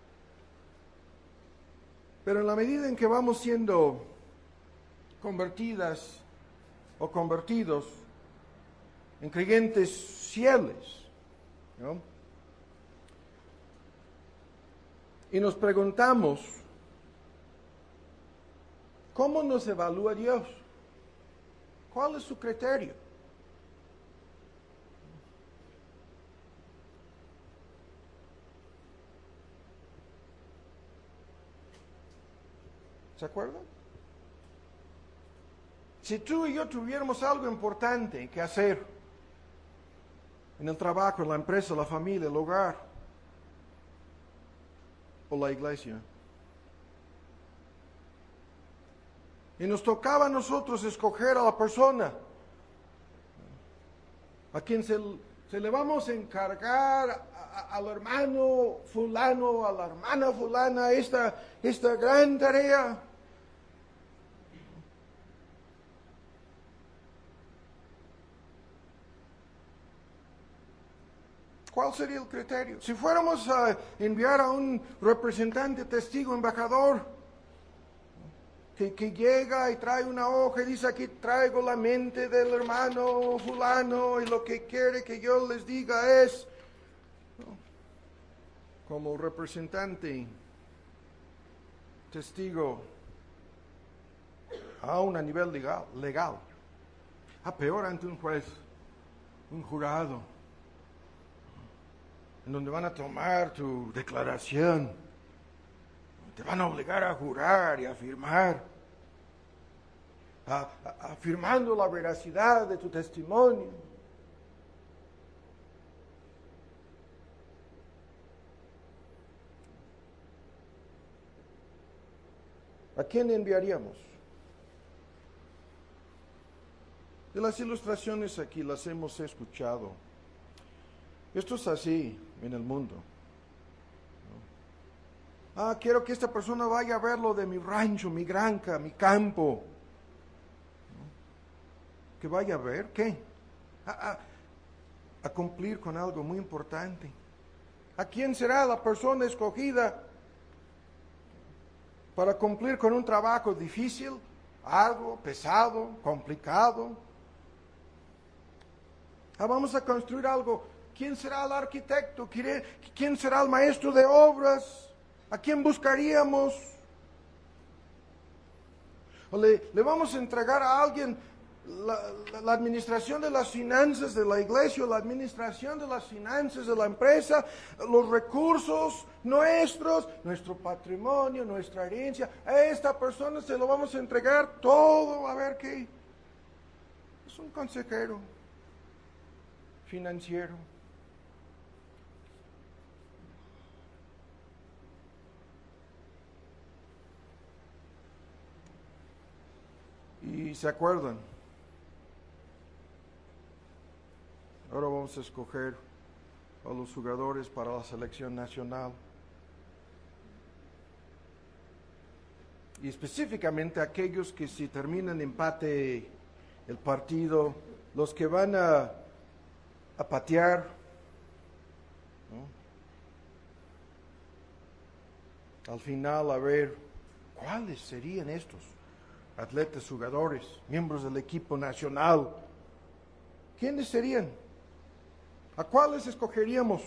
Pero en la medida en que vamos siendo convertidas o convertidos en creyentes fieles, ¿no? Y nos preguntamos, ¿cómo nos evalúa Dios? ¿Cuál es su criterio? ¿Se acuerdan? Si tú y yo tuviéramos algo importante que hacer en el trabajo, en la empresa, la familia, el hogar o la iglesia, y nos tocaba a nosotros escoger a la persona a quien se, se le vamos a encargar, a, a, al hermano fulano, a la hermana fulana, esta, esta gran tarea. ¿Cuál sería el criterio? Si fuéramos a enviar a un representante, testigo, embajador, que, que llega y trae una hoja y dice, aquí traigo la mente del hermano fulano y lo que quiere que yo les diga es, ¿no? Como representante, testigo, aún a nivel legal, legal, a peor ante un juez, un jurado, en donde van a tomar tu declaración, te van a obligar a jurar y a firmar, a, a, afirmando la veracidad de tu testimonio. ¿A quién enviaríamos? De las ilustraciones aquí las hemos escuchado. Esto es así en el mundo. ¿No? Ah, quiero que esta persona vaya a ver lo de mi rancho, mi granja, mi campo. ¿No? Que vaya a ver, ¿qué? A, a, a cumplir con algo muy importante. ¿A quién será la persona escogida para cumplir con un trabajo difícil, arduo, pesado, complicado? Ah, vamos a construir algo. ¿Quién será el arquitecto? ¿Quién será el maestro de obras? ¿A quién buscaríamos? ¿O le, le vamos a entregar a alguien la, la, la administración de las finanzas de la iglesia, la administración de las finanzas de la empresa, los recursos nuestros, nuestro patrimonio, nuestra herencia? A esta persona se lo vamos a entregar todo, a ver qué. Es un consejero financiero. Y se acuerdan, ahora vamos a escoger a los jugadores para la selección nacional. Y específicamente aquellos que si terminan empate el partido, los que van a, a patear, ¿no? Al final, a ver, ¿cuáles serían estos atletas, jugadores, miembros del equipo nacional? ¿Quiénes serían? ¿A cuáles escogeríamos?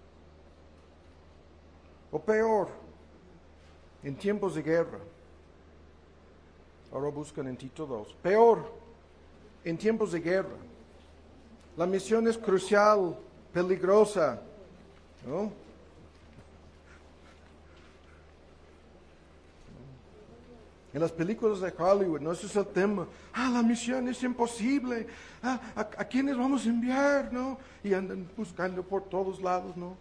O peor, en tiempos de guerra. Ahora buscan en Tito dos. Peor, en tiempos de guerra. La misión es crucial, peligrosa, ¿no? En las películas de Hollywood, ¿no? Ese es el tema. Ah, la misión es imposible. Ah, ¿a, a quiénes vamos a enviar, no? Y andan buscando por todos lados, ¿no?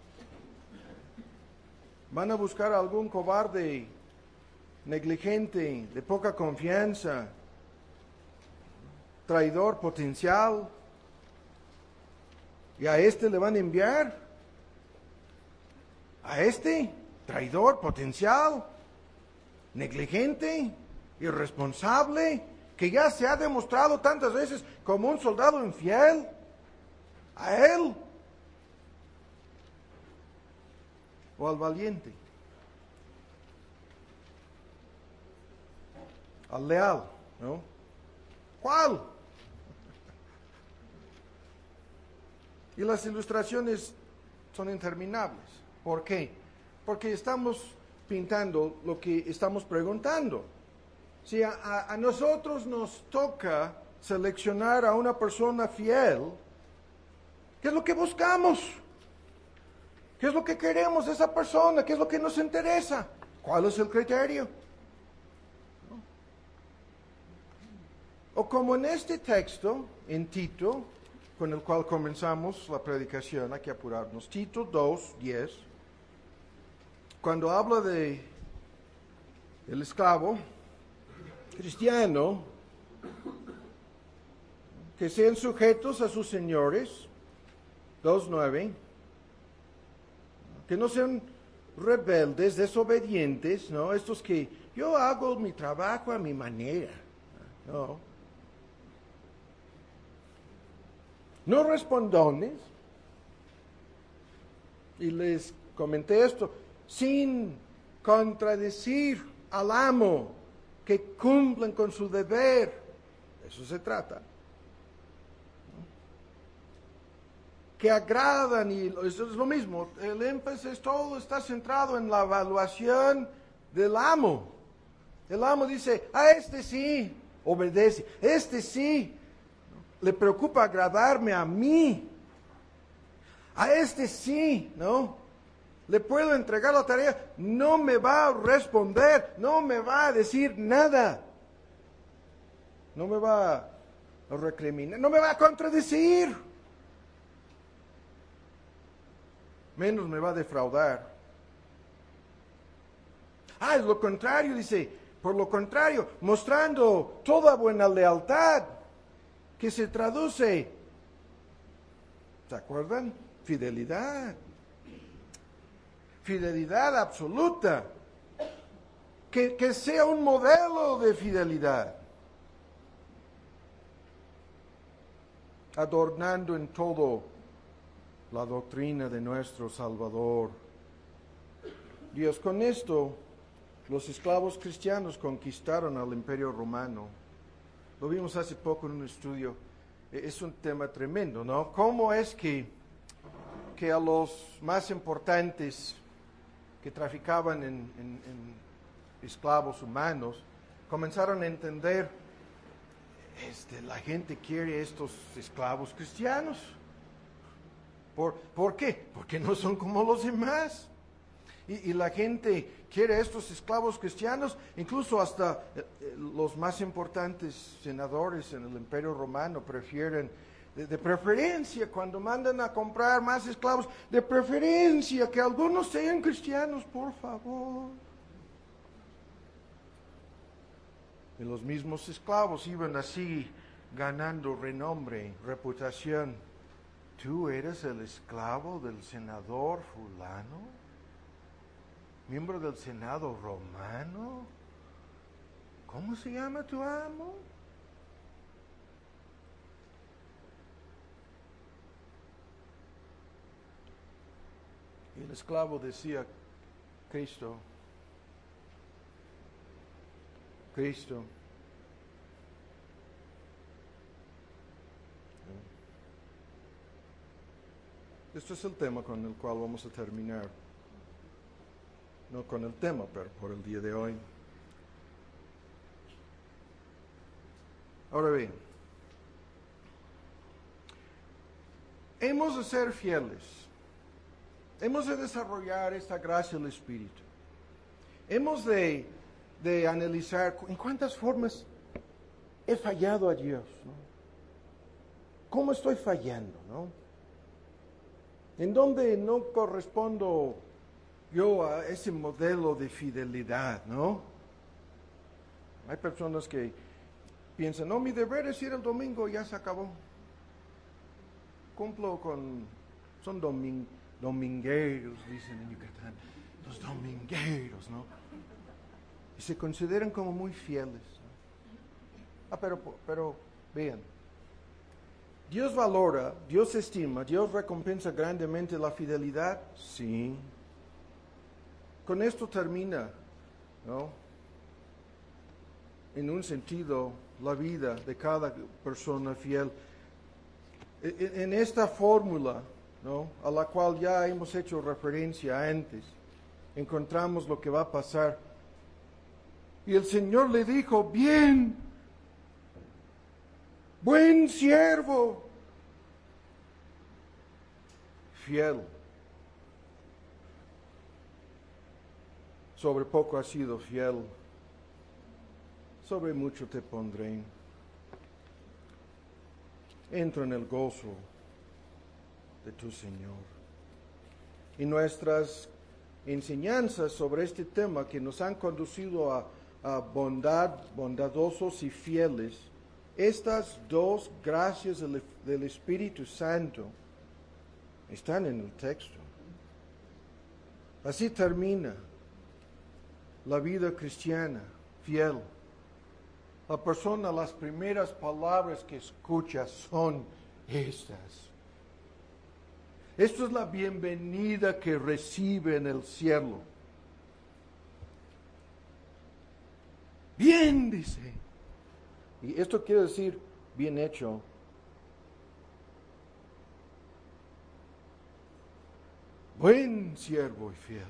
Van a buscar a algún cobarde, negligente, de poca confianza, traidor potencial. Y a este le van a enviar. A este, traidor potencial, negligente, irresponsable, que ya se ha demostrado tantas veces como un soldado infiel. A él. O al valiente. Al leal, ¿no? ¿Cuál? Y las ilustraciones son interminables. ¿Por qué? Porque estamos pintando lo que estamos preguntando. Si a, a, a nosotros nos toca seleccionar a una persona fiel, ¿qué es lo que buscamos? ¿Qué es lo que queremos de esa persona? ¿Qué es lo que nos interesa? ¿Cuál es el criterio? O como en este texto, en Tito, con el cual comenzamos la predicación, hay que apurarnos. Tito dos, diez. Cuando habla de el esclavo cristiano, que sean sujetos a sus señores, dos, nueve, que no sean rebeldes, desobedientes, ¿no? Estos que yo hago mi trabajo a mi manera, ¿no? No respondones, y les comenté esto, sin contradecir al amo, que cumplan con su deber. Eso se trata. Que agradan, y eso es lo mismo. El énfasis todo está centrado en la evaluación del amo. El amo dice, a este sí, obedece. Este sí, le preocupa agradarme a mí. A este sí, ¿no? Le puedo entregar la tarea, no me va a responder, no me va a decir nada. No me va a recriminar, no me va a contradecir. Menos me va a defraudar. Ah, es lo contrario, dice, por lo contrario, mostrando toda buena lealtad, que se traduce, ¿se acuerdan? Fidelidad. Fidelidad absoluta. Que, que sea un modelo de fidelidad. Adornando en todo la doctrina de nuestro Salvador. Dios, con esto, los esclavos cristianos conquistaron al Imperio Romano. Lo vimos hace poco en un estudio. Es un tema tremendo, ¿no? ¿Cómo es que, que a los más importantes que traficaban en, en, en esclavos humanos comenzaron a entender, este, la gente quiere estos esclavos cristianos? ¿Por, ¿Por qué? Porque no son como los demás. Y, y la gente quiere estos esclavos cristianos, incluso hasta eh, los más importantes senadores en el Imperio Romano prefieren, de, de preferencia, cuando mandan a comprar más esclavos, de preferencia que algunos sean cristianos, por favor. Y los mismos esclavos iban así ganando renombre, reputación. ¿Tú eres el esclavo del senador fulano? ¿Miembro del Senado romano? ¿Cómo se llama tu amo? Y el esclavo decía, Cristo, Cristo. Este es el tema con el cual vamos a terminar. No con el tema, pero por el día de hoy. Ahora bien, hemos de ser fieles. Hemos de desarrollar esta gracia del Espíritu. Hemos de de analizar en cuántas formas he fallado a Dios, ¿no? ¿Cómo estoy fallando, no? ¿En dónde no correspondo yo a ese modelo de fidelidad, no? Hay personas que piensan, no, mi deber es ir el domingo, ya se acabó. Cumplo con, son domin, domingueros, dicen en Yucatán, los domingueros, ¿no? Y se consideran como muy fieles, ¿no? Ah, pero, pero, vean, Dios valora, Dios estima, Dios recompensa grandemente la fidelidad, sí. Con esto termina, ¿no? En un sentido, la vida de cada persona fiel. En esta fórmula, ¿no?, a la cual ya hemos hecho referencia antes, encontramos lo que va a pasar. Y el Señor le dijo, bien, buen siervo, fiel. Sobre poco has sido fiel, sobre mucho te pondré. Entra en el gozo de tu Señor. Y nuestras enseñanzas sobre este tema que nos han conducido a, a bondad, bondadosos y fieles, estas dos gracias del, del Espíritu Santo están en el texto. Así termina la vida cristiana, fiel. La persona, las primeras palabras que escucha son estas. Esto es la bienvenida que recibe en el cielo. Bien, dice. Y esto quiere decir, bien hecho. Buen siervo y fiel.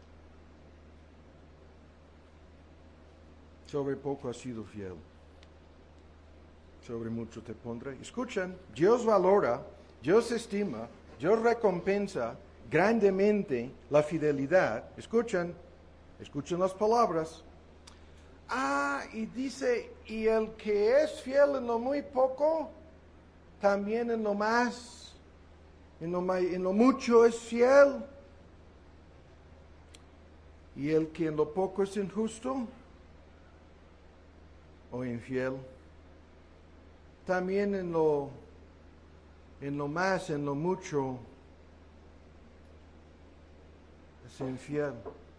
Sobre poco has sido fiel, sobre mucho te pondré. Escuchan, Dios valora, Dios estima, Dios recompensa grandemente la fidelidad. Escuchan, escuchen las palabras. Ah, y dice, y el que es fiel en lo muy poco, también en lo más, en lo, may, en lo mucho es fiel. Y el que en lo poco es injusto o infiel, también en lo, en lo más, en lo mucho, es infiel.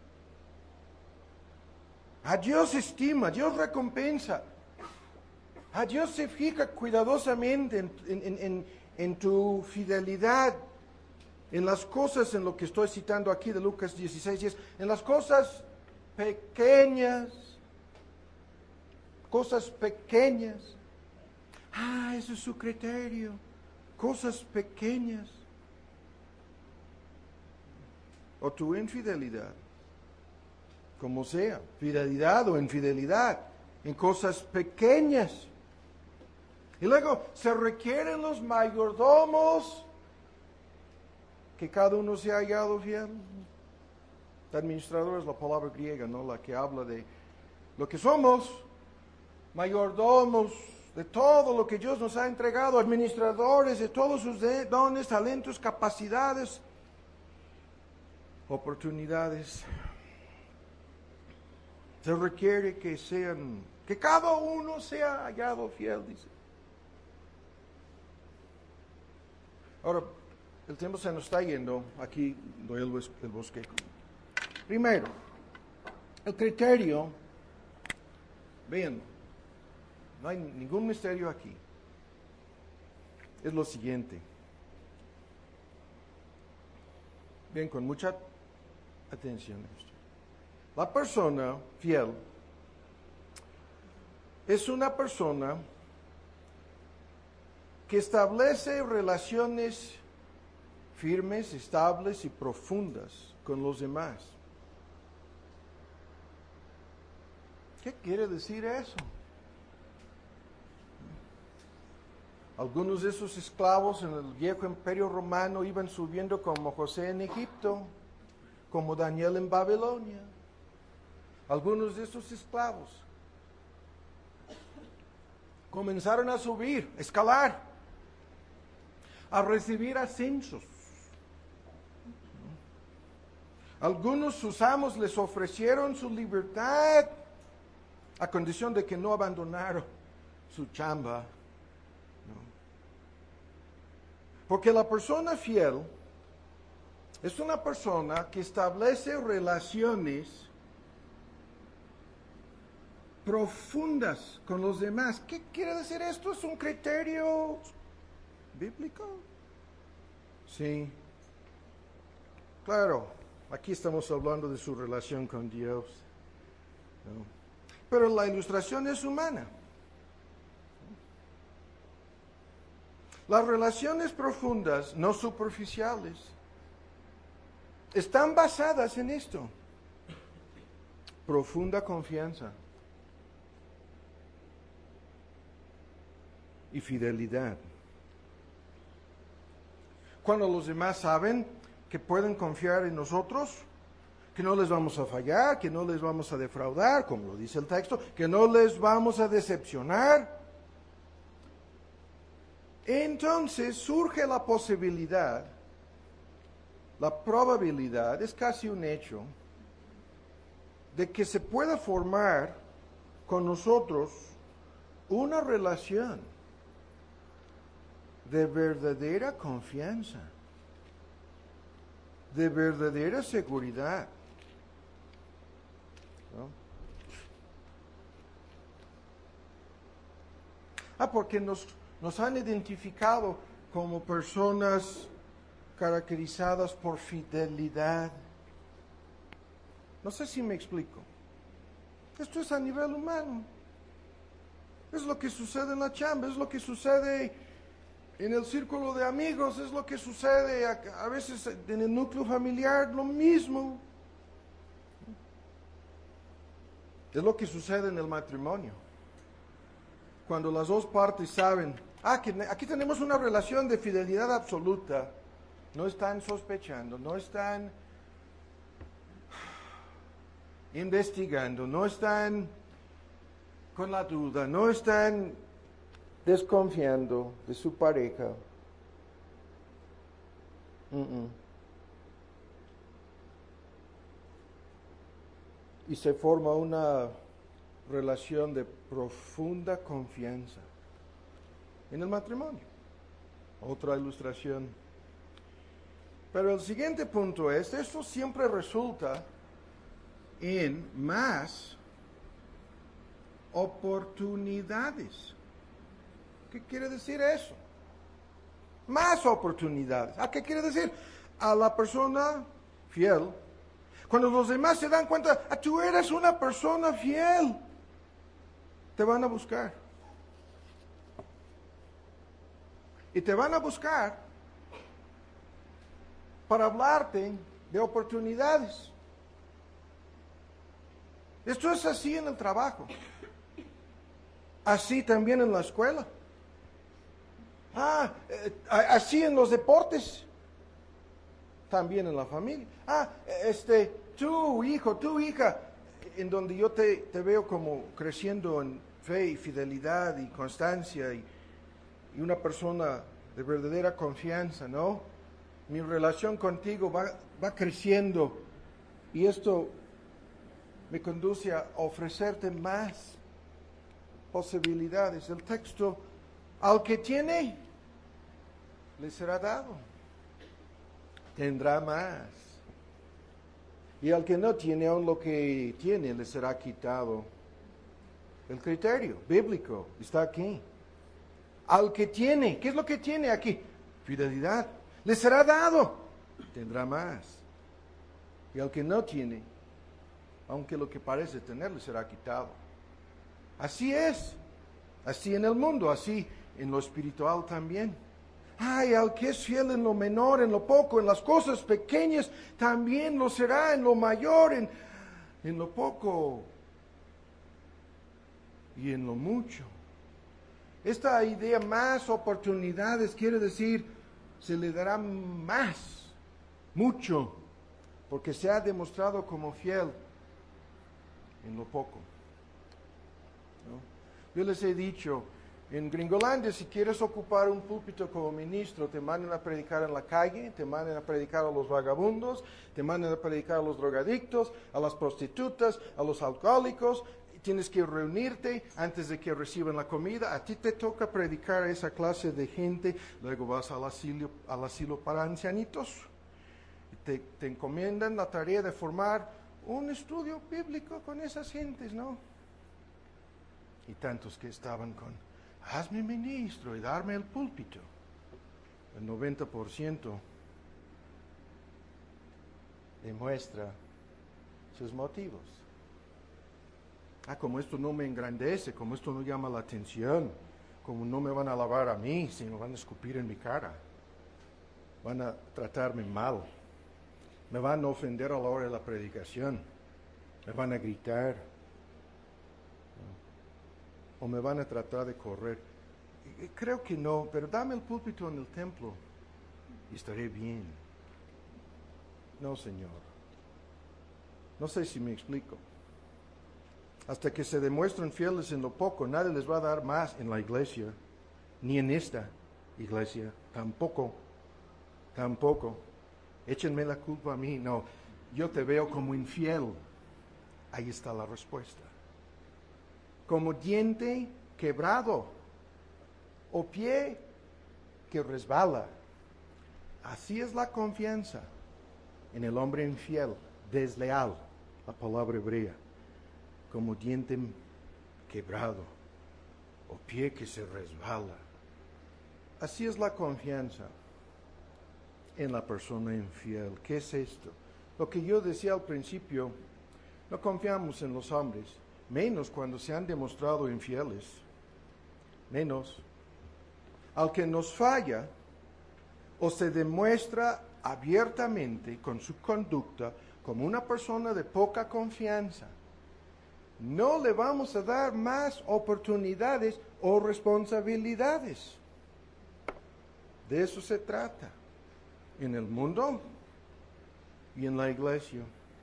A Dios estima, Dios recompensa, a Dios se fija cuidadosamente en, en, en, en tu fidelidad, en las cosas, en lo que estoy citando aquí de Lucas dieciséis, diez, en las cosas pequeñas, cosas pequeñas. Ah, ese es su criterio. Cosas pequeñas. O tu infidelidad. Como sea, fidelidad o infidelidad. En cosas pequeñas. Y luego se requieren los mayordomos que cada uno se ha hallado fiel. Administrador es la palabra griega, ¿no? La que habla de lo que somos. Mayordomos de todo lo que Dios nos ha entregado, administradores de todos sus dones, talentos, capacidades, oportunidades. Se requiere que sean, que cada uno sea hallado fiel, dice. Ahora, el tiempo se nos está yendo, aquí doy el, el bosquejo. Primero, el criterio, vean, no hay ningún misterio aquí. Es lo siguiente. Bien, con mucha atención a esto. La persona fiel es una persona que establece relaciones firmes, estables y profundas con los demás. ¿Qué quiere decir eso? Algunos de esos esclavos en el viejo imperio romano iban subiendo como José en Egipto, como Daniel en Babilonia. Algunos de estos esclavos comenzaron a subir, escalar, a recibir ascensos. Algunos sus amos les ofrecieron su libertad a condición de que no abandonaron su chamba. ¿No? Porque la persona fiel es una persona que establece relaciones profundas con los demás. ¿Qué quiere decir esto? ¿Es un criterio bíblico? Sí. Claro, aquí estamos hablando de su relación con Dios. ¿No? Pero la ilustración es humana. Las relaciones profundas, no superficiales, están basadas en esto. Profunda confianza y fidelidad. Cuando los demás saben que pueden confiar en nosotros, que no les vamos a fallar, que no les vamos a defraudar, como lo dice el texto, que no les vamos a decepcionar, entonces surge la posibilidad, la probabilidad, es casi un hecho, de que se pueda formar con nosotros una relación de verdadera confianza, de verdadera seguridad. ¿No? Ah, porque nos, nos han identificado como personas caracterizadas por fidelidad. No sé si me explico. Esto es a nivel humano. Es lo que sucede en la chamba, es lo que sucede en el círculo de amigos, es lo que sucede a, a veces en el núcleo familiar, lo mismo. Es lo que sucede en el matrimonio. Cuando las dos partes saben, ah, que aquí tenemos una relación de fidelidad absoluta, no están sospechando, no están investigando, no están con la duda, no están desconfiando de su pareja. Uh-uh. Y se forma una relación de profunda confianza en el matrimonio. Otra ilustración. Pero el siguiente punto es, esto siempre resulta en más oportunidades. ¿Qué quiere decir eso? Más oportunidades. ¿A qué quiere decir? A la persona fiel. Cuando los demás se dan cuenta, ah, tú eres una persona fiel, te van a buscar. Y te van a buscar para hablarte de oportunidades. Esto es así en el trabajo. Así también en la escuela. Ah, eh, así en los deportes. También en la familia. Ah, este, tú, hijo, tú, hija, en donde yo te, te veo como creciendo en fe y fidelidad y constancia y, y una persona de verdadera confianza, ¿no? Mi relación contigo va, va creciendo y esto me conduce a ofrecerte más posibilidades. El texto, al que tiene, le será dado. Tendrá más. Y al que no tiene, aún lo que tiene, le será quitado. El criterio bíblico está aquí. Al que tiene, ¿qué es lo que tiene aquí? Fidelidad. Le será dado. Tendrá más. Y al que no tiene, aunque lo que parece tener, le será quitado. Así es. Así en el mundo, así en lo espiritual también. Ay, al que es fiel en lo menor, en lo poco, en las cosas pequeñas, también lo será en lo mayor, en, en lo poco y en lo mucho. Esta idea, más oportunidades, quiere decir, se le dará más, mucho, porque se ha demostrado como fiel en lo poco. ¿No? Yo les he dicho, en Gringolandia, si quieres ocupar un púlpito como ministro, te mandan a predicar en la calle, te mandan a predicar a los vagabundos, te mandan a predicar a los drogadictos, a las prostitutas, a los alcohólicos. Tienes que reunirte antes de que reciban la comida. A ti te toca predicar a esa clase de gente. Luego vas al asilo, al asilo para ancianitos. Te, te encomiendan la tarea de formar un estudio bíblico con esas gentes, ¿no? Y tantos que estaban con, hazme ministro y darme el púlpito. El noventa por ciento demuestra sus motivos. Ah, como esto no me engrandece, como esto no llama la atención, como no me van a alabar a mí, sino van a escupir en mi cara, van a tratarme mal, me van a ofender a la hora de la predicación, me van a gritar, o me van a tratar de correr. Creo que no, pero dame el púlpito en el templo y estaré bien. No, Señor. No sé si me explico. Hasta que se demuestren fieles en lo poco, nadie les va a dar más en la iglesia, ni en esta iglesia, tampoco, tampoco. Échenme la culpa a mí, no, yo te veo como infiel. Ahí está la respuesta. Como diente quebrado o pie que resbala. Así es la confianza en el hombre infiel, desleal, la palabra hebrea. Como diente quebrado o pie que se resbala. Así es la confianza en la persona infiel. ¿Qué es esto? Lo que yo decía al principio, no confiamos en los hombres, menos cuando se han demostrado infieles, menos. Al que nos falla o se demuestra abiertamente con su conducta como una persona de poca confianza, no le vamos a dar más oportunidades o responsabilidades. De eso se trata en el mundo y en la iglesia.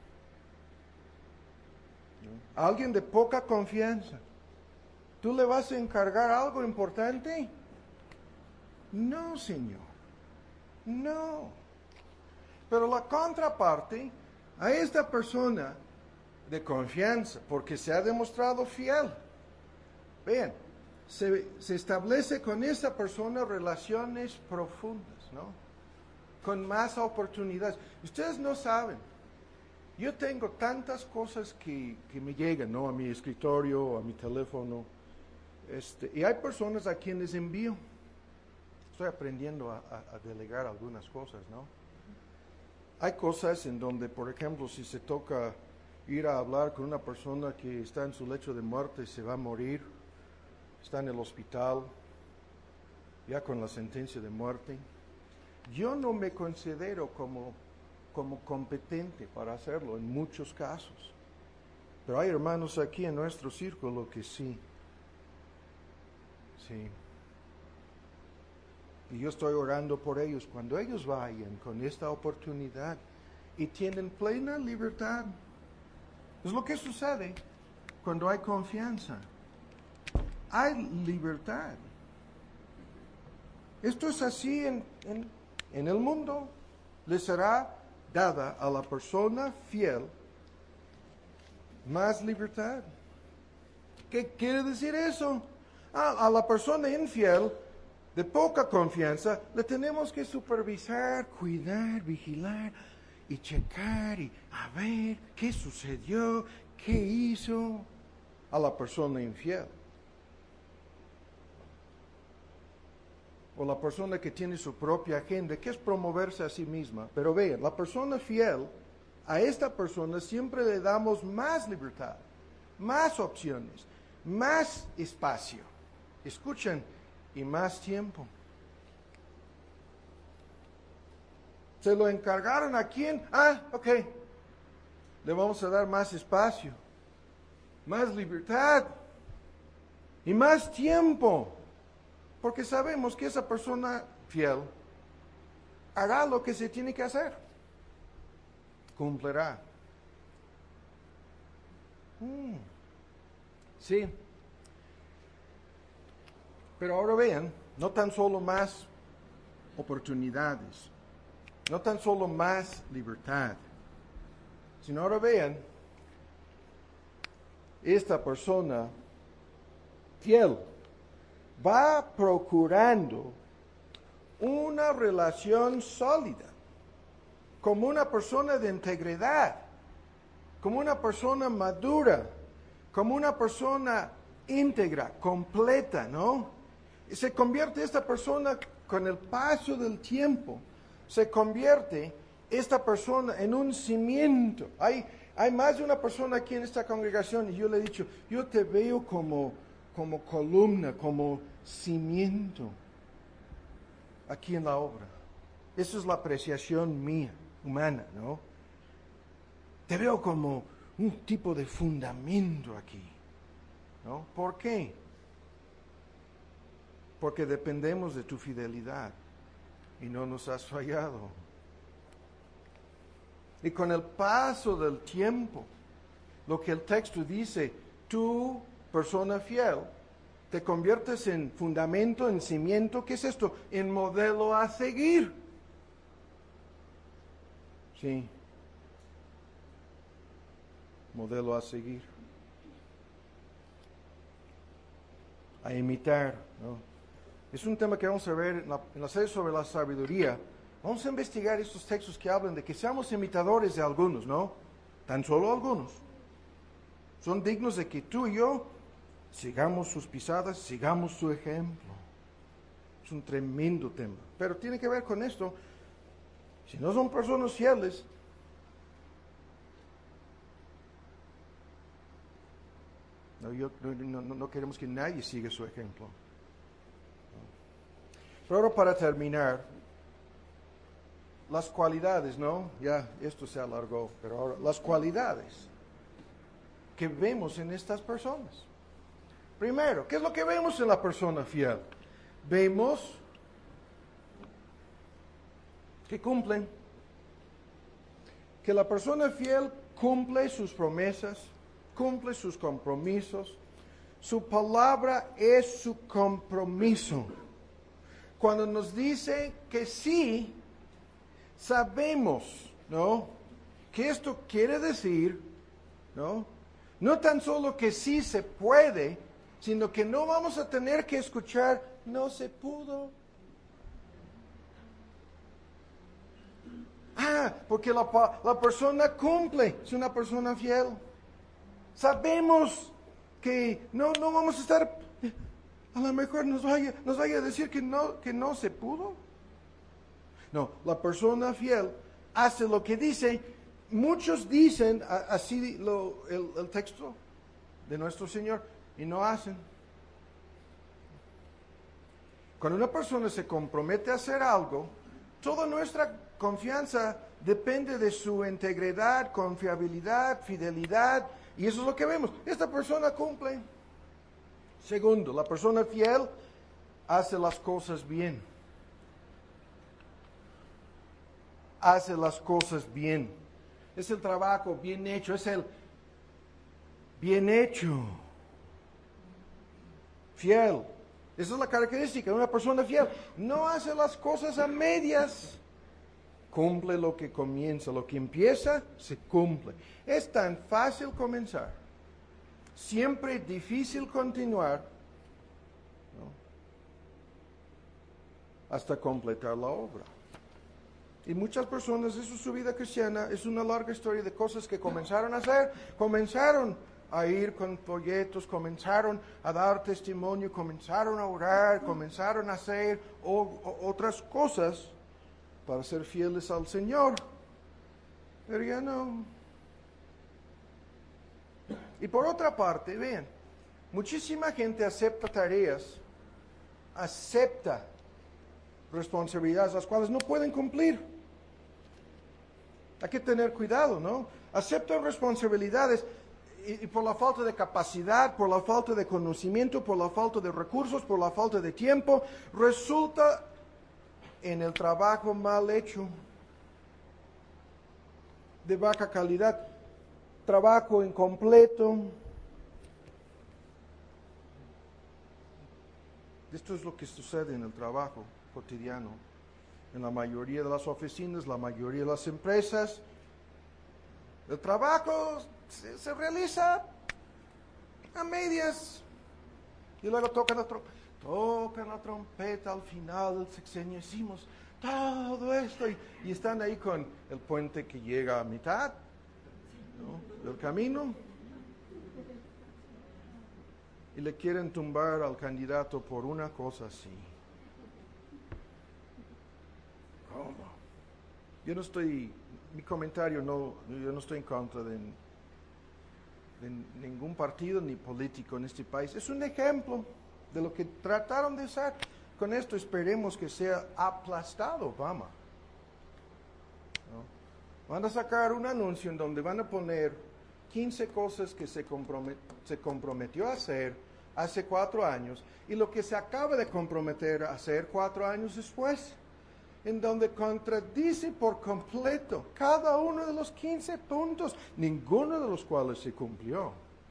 ¿No? Alguien de poca confianza, ¿tú le vas a encargar algo importante? No, Señor. No. Pero la contraparte a esta persona de confianza, porque se ha demostrado fiel. Vean, se, se establece con esa persona relaciones profundas, ¿no? Con más oportunidades. Ustedes no saben, yo tengo tantas cosas que, que me llegan, ¿no? A mi escritorio, a mi teléfono, este, y hay personas a quienes envío. Estoy aprendiendo a, a, a delegar algunas cosas, ¿no? Hay cosas en donde, por ejemplo, si se toca ir a hablar con una persona que está en su lecho de muerte y se va a morir, está en el hospital, ya con la sentencia de muerte. Yo no me considero como, como competente para hacerlo en muchos casos, pero hay hermanos aquí en nuestro círculo que sí, sí. Y yo estoy orando por ellos cuando ellos vayan con esta oportunidad y tienen plena libertad. Es lo que sucede cuando hay confianza. Hay libertad. Esto es así en, en, en el mundo. Le será dada a la persona fiel más libertad. ¿Qué quiere decir eso? Ah, a la persona infiel de poca confianza le tenemos que supervisar, cuidar, vigilar y checar y a ver qué sucedió, qué hizo a la persona infiel. O la persona que tiene su propia agenda, que es promoverse a sí misma. Pero vean, la persona fiel, a esta persona siempre le damos más libertad, más opciones, más espacio. Escuchen, y más tiempo. ¿Se lo encargaron a quién? Ah, ok. Le vamos a dar más espacio, más libertad y más tiempo. Porque sabemos que esa persona fiel hará lo que se tiene que hacer. Cumplirá. Mm, sí. Pero ahora vean, no tan solo más oportunidades, no tan solo más libertad, sino ahora vean, esta persona fiel va procurando una relación sólida, como una persona de integridad, como una persona madura, como una persona íntegra, completa, ¿no? Y se convierte esta persona con el paso del tiempo, se convierte esta persona en un cimiento. Hay, hay más de una persona aquí en esta congregación y yo le he dicho, yo te veo como, como columna, como cimiento aquí en la obra. Esa es la apreciación mía, humana, ¿no? Te veo como un tipo de fundamento aquí, ¿no? ¿Por qué? Porque dependemos de tu fidelidad y no nos has fallado. Y con el paso del tiempo, lo que el texto dice, tú, persona fiel, te conviertes en fundamento, en cimiento. ¿Qué es esto? En modelo a seguir. Sí. Modelo a seguir. A imitar, ¿no? Es un tema que vamos a ver en la, en la serie sobre la sabiduría. Vamos a investigar estos textos que hablan de que seamos imitadores de algunos, ¿no? Tan solo algunos. Son dignos de que tú y yo sigamos sus pisadas, sigamos su ejemplo. Es un tremendo tema. Pero tiene que ver con esto. Si no son personas fieles, no, yo, no, no, no queremos que nadie siga su ejemplo. Pero ahora para terminar, las cualidades, ¿no? Ya esto se alargó, pero ahora las cualidades que vemos en estas personas. Primero, ¿qué es lo que vemos en la persona fiel? Vemos que cumplen, que la persona fiel cumple sus promesas, cumple sus compromisos, su palabra es su compromiso. Cuando nos dice que sí, sabemos, ¿no? Que esto quiere decir, ¿no? No tan solo que sí se puede, sino que no vamos a tener que escuchar, no se pudo. Ah, porque la, la persona cumple, es una persona fiel. Sabemos que no, no vamos a estar, a lo mejor nos vaya, nos vaya a decir que no, que no se pudo. No, la persona fiel hace lo que dice. Muchos dicen así lo, el, el texto de nuestro Señor y no hacen. Cuando una persona se compromete a hacer algo, toda nuestra confianza depende de su integridad, confiabilidad, fidelidad, y eso es lo que vemos. Esta persona cumple. Segundo, la persona fiel hace las cosas bien. Hace las cosas bien. Es el trabajo bien hecho, es el bien hecho. Fiel. Esa es la característica de una persona fiel. No hace las cosas a medias. Cumple lo que comienza, lo que empieza, se cumple. Es tan fácil comenzar, siempre difícil continuar, ¿no? Hasta completar la obra. Y muchas personas, eso es su vida cristiana, es una larga historia de cosas que comenzaron a hacer, comenzaron a ir con folletos, comenzaron a dar testimonio, comenzaron a orar, comenzaron a hacer o, o, otras cosas para ser fieles al Señor, pero ya no. Y por otra parte, vean, muchísima gente acepta tareas, acepta responsabilidades las cuales no pueden cumplir. Hay que tener cuidado, ¿no? Aceptan responsabilidades y, y por la falta de capacidad, por la falta de conocimiento, por la falta de recursos, por la falta de tiempo, resulta en el trabajo mal hecho, de baja calidad. trabajo incompleto. Esto es lo que sucede en el trabajo cotidiano. En la mayoría de las oficinas, la mayoría de las empresas, el trabajo se, se realiza a medias. Y luego tocan la, trompeta, tocan la trompeta al final del sexenio. Hicimos todo esto y, y están ahí con el puente que llega a mitad, ¿no?, del camino. Y le quieren tumbar al candidato por una cosa así. ¿Cómo? Yo no estoy, mi comentario no, yo no estoy en contra de, de ningún partido ni político en este país. Es un ejemplo de lo que trataron de hacer. Con esto esperemos que sea aplastado Obama, ¿no? Van a sacar un anuncio en donde van a poner quince cosas que se, compromet, se comprometió a hacer hace cuatro años y lo que se acaba de comprometer a hacer cuatro años después, en donde contradice por completo cada uno de los quince puntos, ninguno de los cuales se cumplió.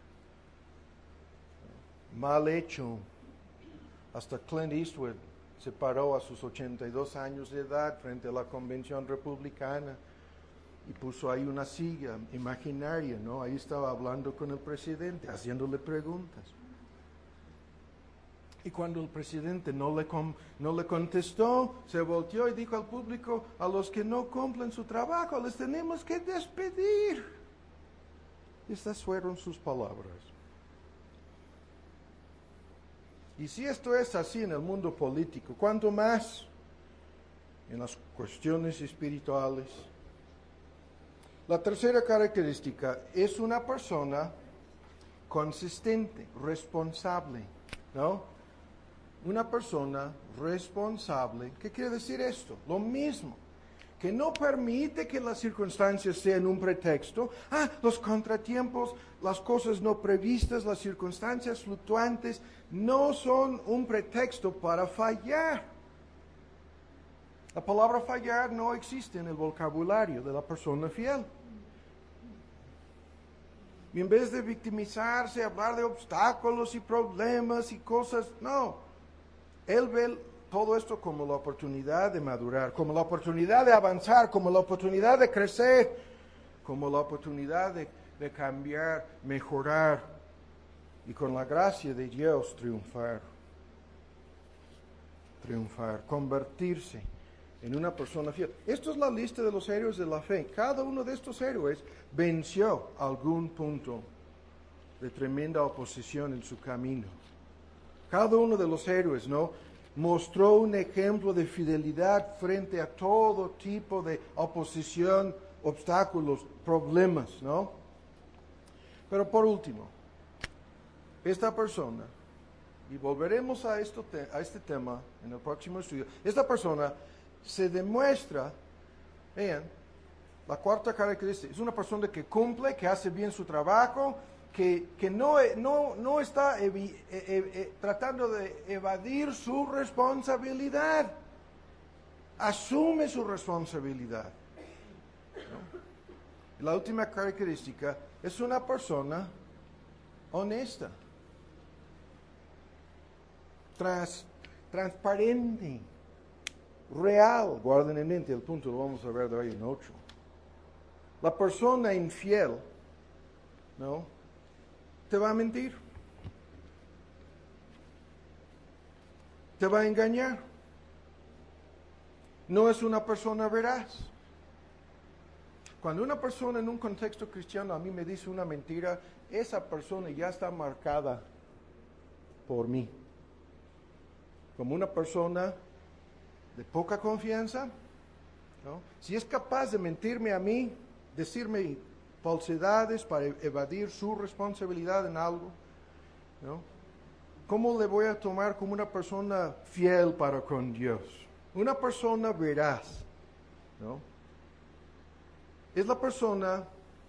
Mal hecho. Hasta Clint Eastwood se paró a sus ochenta y dos años de edad frente a la convención republicana y puso ahí una silla imaginaria, ¿no? Ahí estaba hablando con el presidente, haciéndole preguntas. Y cuando el presidente no le, com- no le contestó, se volteó y dijo al público: a los que no cumplen su trabajo les tenemos que despedir. Estas fueron sus palabras. Y si esto es así en el mundo político, ¿cuánto más en las cuestiones espirituales? La tercera característica es una persona consistente, responsable, ¿no? Una persona responsable. ¿Qué quiere decir esto? Lo mismo, que no permite que las circunstancias sean un pretexto. Ah, los contratiempos, las cosas no previstas, las circunstancias fluctuantes no son un pretexto para fallar. La palabra fallar no existe en el vocabulario de la persona fiel. Y en vez de victimizarse, hablar de obstáculos y problemas y cosas, no. Él ve todo esto como la oportunidad de madurar, como la oportunidad de avanzar, como la oportunidad de crecer, como la oportunidad de, de cambiar, mejorar y con la gracia de Dios triunfar. Triunfar, convertirse en una persona fiel. Esto es la lista de los héroes de la fe. Cada uno de estos héroes venció algún punto de tremenda oposición en su camino. Cada uno de los héroes, ¿no?, mostró un ejemplo de fidelidad frente a todo tipo de oposición, obstáculos, problemas, ¿no? Pero por último, esta persona, y volveremos a, esto te, a este tema en el próximo estudio, esta persona se demuestra, vean, la cuarta característica, es una persona que cumple, que hace bien su trabajo, que, que no, no, no está evi, eh, eh, tratando de evadir su responsabilidad, asume su responsabilidad, ¿no? La última característica es una persona honesta, trans, transparente, real. Guarden en mente el punto, lo vamos a ver de hoy en ocho. La persona infiel, ¿no?, te va a mentir, te va a engañar, no es una persona veraz. Cuando una persona en un contexto cristiano a mí me dice una mentira, esa persona ya está marcada por mí como una persona de poca confianza, ¿no? Si es capaz de mentirme a mí, decirme falsedades para evadir su responsabilidad en algo, ¿no?, ¿cómo le voy a tomar como una persona fiel para con Dios? Una persona veraz, ¿no? Es la persona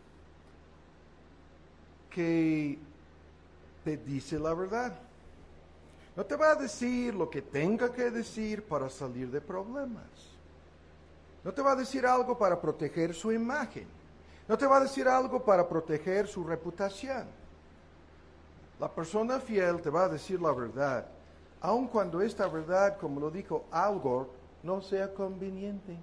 que te dice la verdad. No te va a decir lo que tenga que decir para salir de problemas. No te va a decir algo para proteger su imagen. No te va a decir algo para proteger su reputación. La persona fiel te va a decir la verdad, aun cuando esta verdad, como lo dijo Al Gore, no sea conveniente.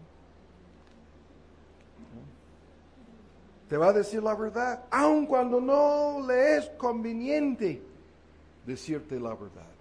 Te va a decir la verdad, aun cuando no le es conveniente decirte la verdad.